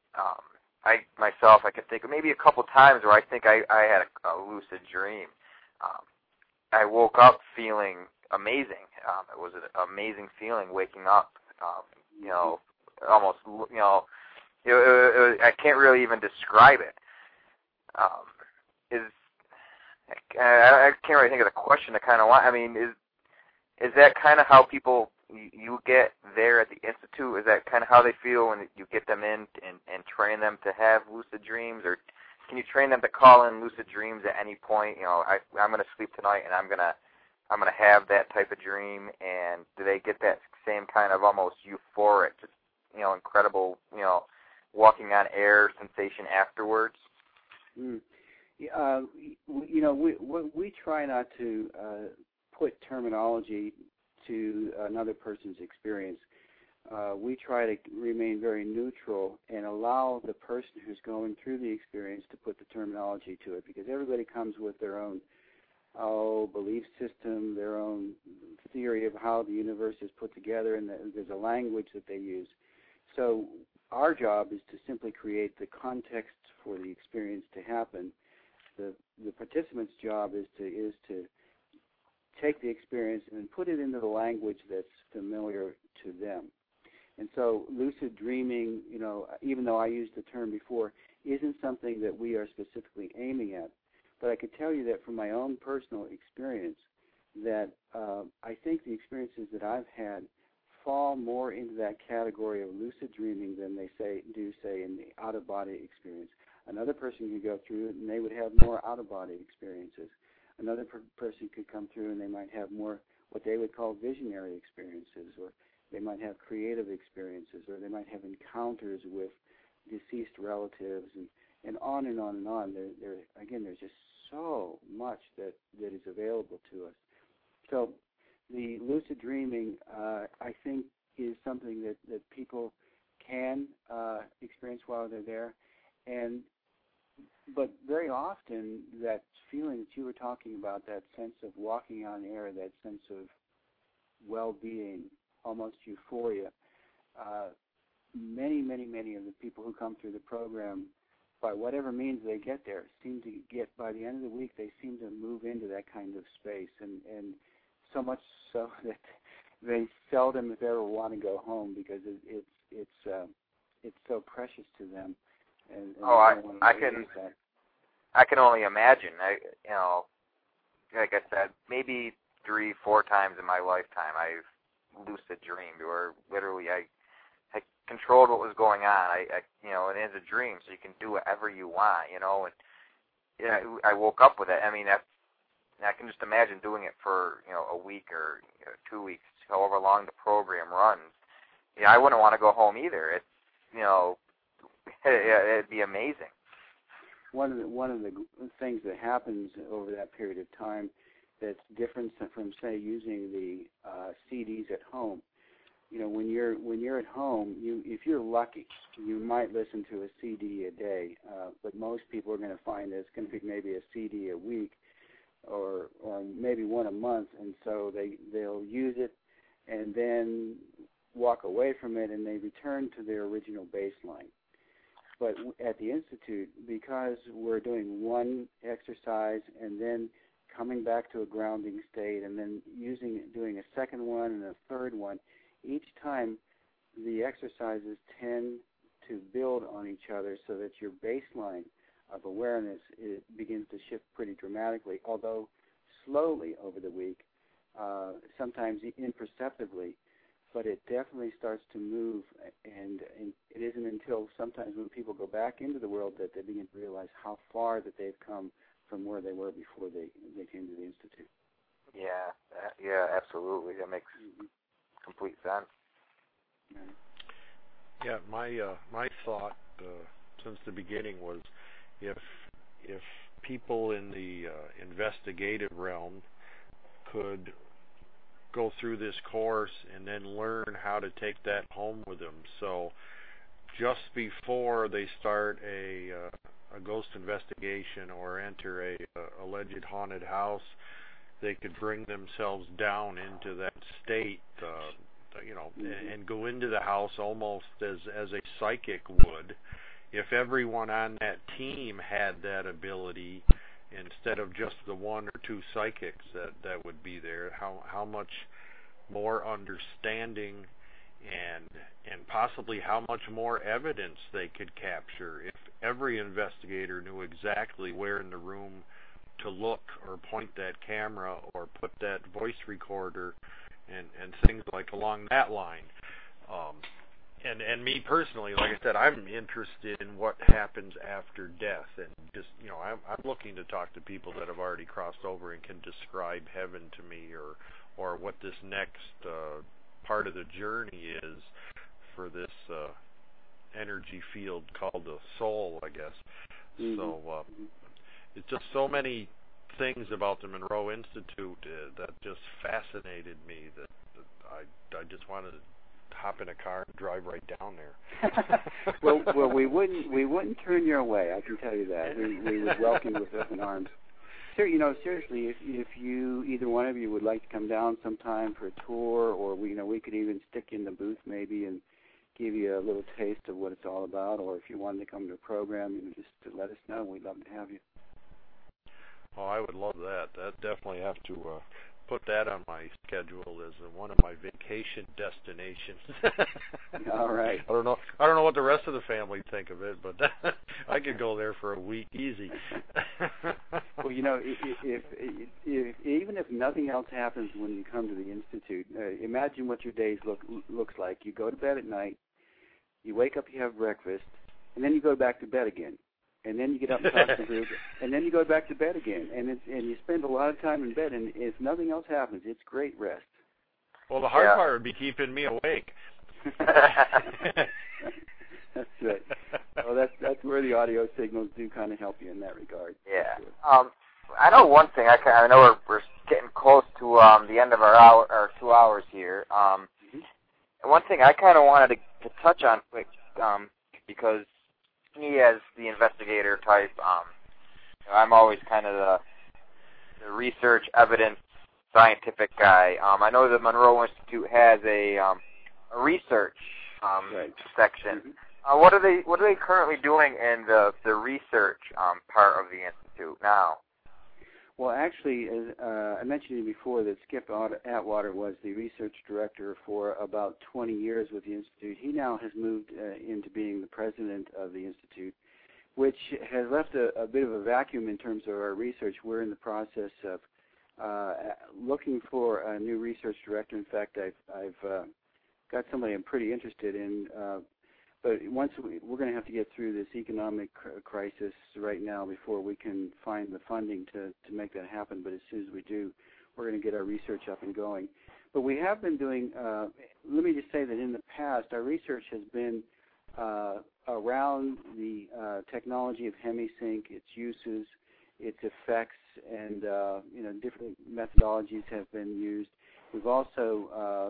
um, I myself, I can think of maybe a couple times where I think I, I had a, a lucid dream. Um, I woke up feeling amazing. Um, it was an amazing feeling waking up. Um, you know, almost, you know, it, it, it, I can't really even describe it. Um, is I, I can't really think of the question to kind of want. I mean, is is that kind of how people you, you get there at the Institute? Is that kind of how they feel when you get them in and, and train them to have lucid dreams, or can you train them to call in lucid dreams at any point? You know, I, I'm going to sleep tonight, and I'm going to I'm going to have that type of dream, and do they get that same kind of almost euphoric, just, you know, incredible, you know, walking on air sensation afterwards? Mm. Uh, you know, we, we try not to uh, put terminology to another person's experience. Uh, we try to remain very neutral and allow the person who's going through the experience to put the terminology to it, because everybody comes with their own oh, belief system, their own theory of how the universe is put together, and there's a language that they use. So our job is to simply create the context for the experience to happen. The the participant's job is to is to take the experience and put it into the language that's familiar to them. And so lucid dreaming, you know, even though I used the term before, isn't something that we are specifically aiming at. But I could tell you that from my own personal experience, that uh, I think the experiences that I've had fall more into that category of lucid dreaming than they say do say in the out-of-body experience. Another person could go through it and they would have more out-of-body experiences. Another per- person could come through and they might have more what they would call visionary experiences, or they might have creative experiences, or they might have encounters with deceased relatives, and, and on and on and on. There, there, again, there's just so much that, that is available to us. So the lucid dreaming, uh, I think, is something that, that people can uh, experience while they're there. And but very often that feeling that you were talking about, that sense of walking on air, that sense of well-being, almost euphoria, uh, many, many, many of the people who come through the program, by whatever means they get there, seem to get, by the end of the week, they seem to move into that kind of space, and, and so much so that they seldom, if ever, want to go home, because it, it's it's uh, it's so precious to them. And, and oh, I, I can, that. I can only imagine. I, you know, like I said, maybe three, four times in my lifetime, I've lucid dreamed, or literally, I, I controlled what was going on. I, I, you know, it is a dream, so you can do whatever you want, you know. And yeah, I woke up with it. I mean, that, I can just imagine doing it for, you know, a week or you know, two weeks, however long the program runs. Yeah, I wouldn't want to go home either. It's, you know, it'd be amazing. One of the one of the things that happens over that period of time that's different from, say, using the uh, C Ds at home. You know, when you're when you're at home, you if you're lucky, you might listen to a C D a day. Uh, but most people are going to find that it's going to be maybe a C D a week, or or maybe one a month, and so they they'll use it and then walk away from it, and they return to their original baseline. But at the Institute, because we're doing one exercise and then coming back to a grounding state, and then using doing a second one and a third one, each time the exercises tend to build on each other, so that your baseline of awareness it begins to shift pretty dramatically, although slowly over the week, uh, sometimes imperceptibly. But it definitely starts to move, and, and it isn't until sometimes when people go back into the world that they begin to realize how far that they've come from where they were before they, they came to the Institute. Yeah, uh, yeah, absolutely. That makes mm-hmm. complete sense. Yeah, yeah my uh, my thought uh, since the beginning was if if people in the uh, investigative realm could go through this course and then learn how to take that home with them. So just before they start a uh, a ghost investigation or enter a, a alleged haunted house, they could bring themselves down into that state, uh, you know, mm-hmm. and, and go into the house almost as as a psychic would, if everyone on that team had that ability, instead of just the one or two psychics that, that would be there, how how much more understanding and and possibly how much more evidence they could capture if every investigator knew exactly where in the room to look or point that camera or put that voice recorder and, and things like along that line. Um, and, and me personally, like I said, I'm interested in what happens after death, and just, you know, I'm, I'm looking to talk to people that have already crossed over and can describe heaven to me, or, or what this next uh, part of the journey is for this uh, energy field called the soul, I guess. Mm-hmm. So uh, it's just so many things about the Monroe Institute uh, that just fascinated me that, that I I just wanted to hop in a car and drive right down there. well, well, we wouldn't we wouldn't turn your way. I can tell you that. We we would welcome you with open arms. Sir, you know, seriously, if if you either one of you would like to come down sometime for a tour, or we you know we could even stick you in the booth maybe and give you a little taste of what it's all about, or if you wanted to come to a program, you know, just to let us know. We'd love to have you. Oh, I would love that. That definitely have to uh, put that on my schedule as uh, one of my vacation destinations. All right. I don't know. I don't know what the rest of the family think of it, but I could go there for a week easy. Well, you know, if, if, if, if, even if nothing else happens when you come to the Institute, uh, imagine what your days look looks like. You go to bed at night, you wake up, you have breakfast, and then you go back to bed again. And then you get up and talk to the group, and then you go back to bed again, and it's and you spend a lot of time in bed. And if nothing else happens, it's great rest. Well, the hard yeah. part would be keeping me awake. That's right. Well, that's that's where the audio signals do kind of help you in that regard. Yeah. Um, I know one thing. I, I know we're, we're getting close to um, the end of our hour or two hours here. Um, mm-hmm. And one thing I kind of wanted to, to touch on quick, um, because me as the investigator type, um, you know, I'm always kind of the, the research, evidence, scientific guy. Um, I know the Monroe Institute has a, um, a research um, right. section. Mm-hmm. Uh, what are they What are they currently doing in the the research um, part of the institute now? Well, actually, as uh, I mentioned to you before, that Skip Atwater was the research director for about twenty years with the Institute. He now has moved uh, into being the president of the Institute, which has left a, a bit of a vacuum in terms of our research. We're in the process of uh, looking for a new research director. In fact, I've, I've uh, got somebody I'm pretty interested in. Uh, But once we, we're going to have to get through this economic crisis right now before we can find the funding to, to make that happen. But as soon as we do, we're going to get our research up and going. But we have been doing, uh, let me just say that in the past, our research has been uh, around the uh, technology of HemiSync, its uses, its effects, and uh, you know, different methodologies have been used. We've also uh,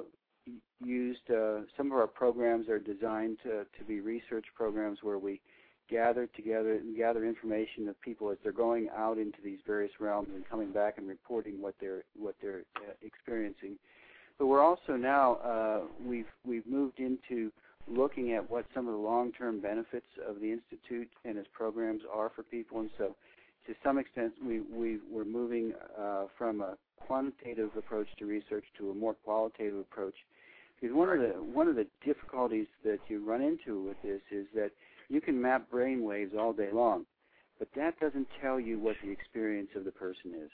used uh, some of our programs are designed to, to be research programs where we gather together gather information of people as they're going out into these various realms and coming back and reporting what they're what they're uh, experiencing. But we're also now uh, we've we've moved into looking at what some of the long-term benefits of the Institute and its programs are for people, and so to some extent we, we we're moving uh, from a quantitative approach to research to a more qualitative approach. Because one of the one of the difficulties that you run into with this is that you can map brain waves all day long, but that doesn't tell you what the experience of the person is.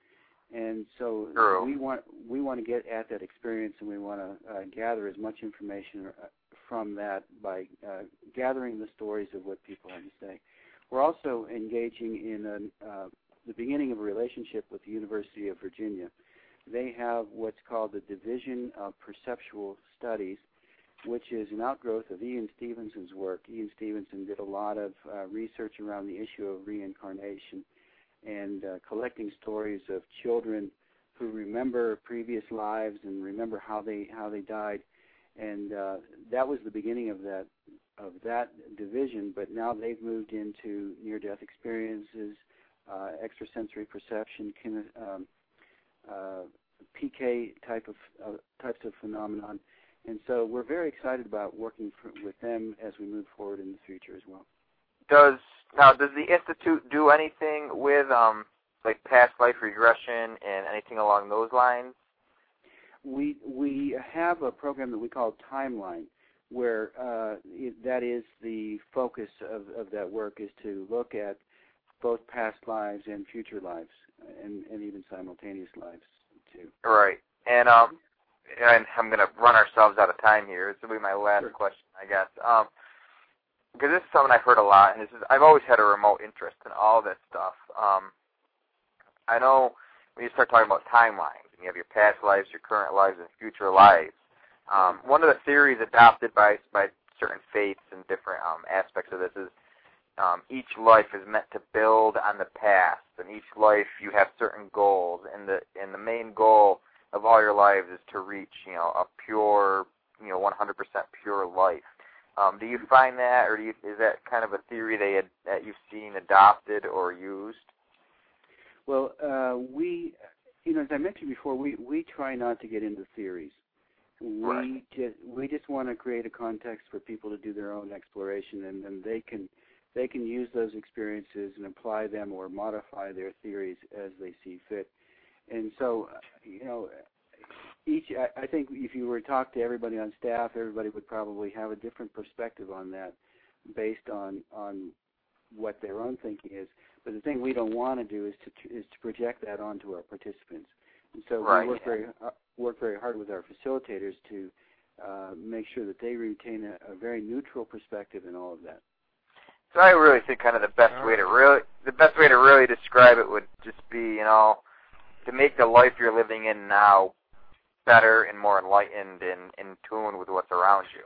And so True. we want we want to get at that experience, and we want to uh, gather as much information from that by uh, gathering the stories of what people have to say. We're also engaging in a, uh, the beginning of a relationship with the University of Virginia. They have what's called the Division of Perceptual Studies, which is an outgrowth of Ian Stevenson's work. Ian Stevenson did a lot of uh, research around the issue of reincarnation and uh, collecting stories of children who remember previous lives and remember how they how they died, and uh, that was the beginning of that of that division. But now they've moved into near-death experiences, uh, extrasensory perception, kin- um, Uh, P K type of uh, types of phenomenon, and so we're very excited about working for, with them as we move forward in the future as well. does now does the Institute do anything with um like past life regression and anything along those lines? We we have a program that we call Timeline, where uh, it, that is the focus of, of that work, is to look at both past lives and future lives, and, and even simultaneous lives too. Right, and um, and I'm going to run ourselves out of time here. This will be my last Sure. question, I guess. Um, because this is something I've heard a lot, and this is I've always had a remote interest in all this stuff. Um, I know when you start talking about timelines, and you have your past lives, your current lives, and future lives. Um, one of the theories adopted by by certain faiths and different um, aspects of this is um, each life is meant to build on the past, and each life you have certain goals, and the and the main goal of all your lives is to reach, you know, a pure, you know, one hundred percent pure life. Um, do you find that, or do you, is that kind of a theory they had, that you've seen adopted or used? Well, uh, we, you know, as I mentioned before, we, we try not to get into theories. We Right. just we just want to create a context for people to do their own exploration, and then they can they can use those experiences and apply them or modify their theories as they see fit. And so, you know, each I, I think if you were to talk to everybody on staff, everybody would probably have a different perspective on that, based on on what their own thinking is. But the thing we don't want to do is to is to project that onto our participants. And so Right. we work very uh, work very hard with our facilitators to uh, make sure that they retain a, a very neutral perspective in all of that. So I really think kind of the best way to really the best way to really describe it would just be, you know, to make the life you're living in now better and more enlightened and in tune with what's around you.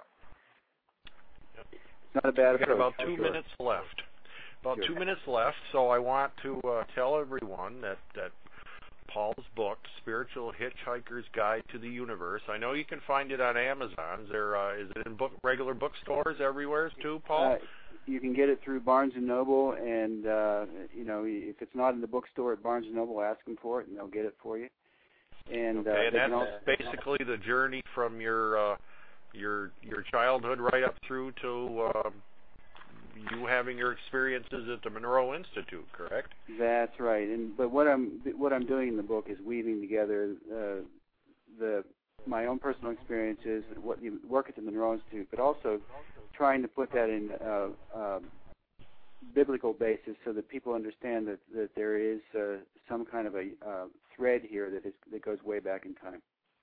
It's not a bad We've got approach. about two Sure. minutes left. About Sure. two minutes left, so I want to uh, tell everyone that, that Paul's book, Spiritual Hitchhiker's Guide to the Universe, I know you can find it on Amazon. Is, there, uh, is it in book, regular bookstores everywhere too, Paul? Uh, you can get it through Barnes and Noble, and uh, you know, if it's not in the bookstore at Barnes and Noble, ask them for it, and they'll get it for you. And, okay, uh, and they can that's also, basically the journey from your uh, your your childhood right up through to um, you having your experiences at the Monroe Institute, correct? That's right. And but what I'm what I'm doing in the book is weaving together uh, the my own personal experiences, what you work at the Monroe Institute, but also trying to put that in a, a biblical basis so that people understand that, that there is uh, some kind of a uh, thread here that is that goes way back in time.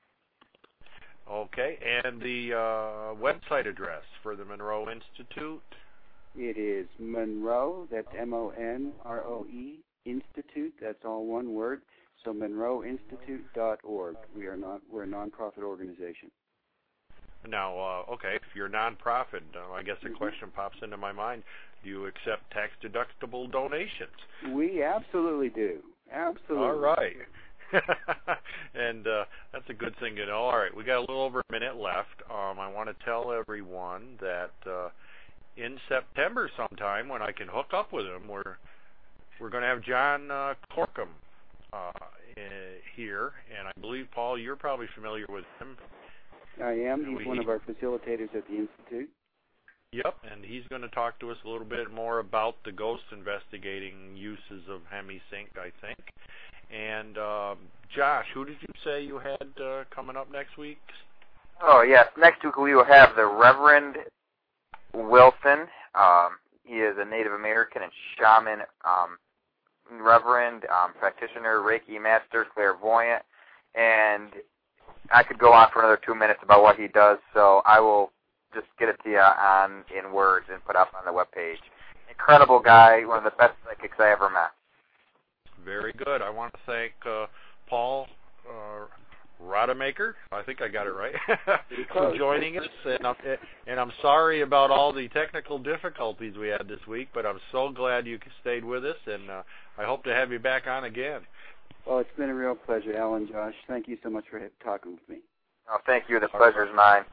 Okay, and the uh, website address for the Monroe Institute? It is Monroe, that's M O N R O E, Institute, that's all one word, so monroe institute dot org. We are not, we're a nonprofit organization. Now, uh, okay, if you're a nonprofit, uh, I guess a question pops into my mind. Do you accept tax-deductible donations? We absolutely do. Absolutely. All right. and uh, that's a good thing to know. All right, we got a little over a minute left. Um, I want to tell everyone that uh, in September sometime, when I can hook up with him, we're we're going to have John uh, Corkum uh, here, and I believe, Paul, you're probably familiar with him. I am. He's We- one of our facilitators at the Institute. Yep, and he's going to talk to us a little bit more about the ghost investigating uses of Hemi-Sync, I think. And um, Josh, who did you say you had uh, coming up next week? Oh, yes. Next week we will have the Reverend Wilson. Um, he is a Native American and shaman, um, reverend, um, practitioner, Reiki master, clairvoyant, and I could go on for another two minutes about what he does, so I will just get it to you on in words and put up on the webpage. Incredible guy, one of the best psychics I ever met. Very good. I want to thank uh, Paul uh, Rodemaker, I think I got it right, for joining us. And I'm, and I'm sorry about all the technical difficulties we had this week, but I'm so glad you stayed with us, and uh, I hope to have you back on again. Well, it's been a real pleasure, Alan, Josh. Thank you so much for talking with me. Oh, thank you. The pleasure is mine.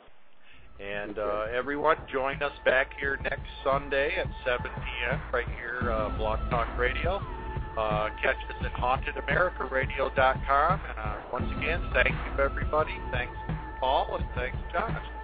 And uh, everyone, join us back here next Sunday at seven p.m. right here, uh, Blog Talk Radio. Uh, catch us at haunted america radio dot com. And uh, once again, thank you, everybody. Thanks, Paul, and thanks, Josh.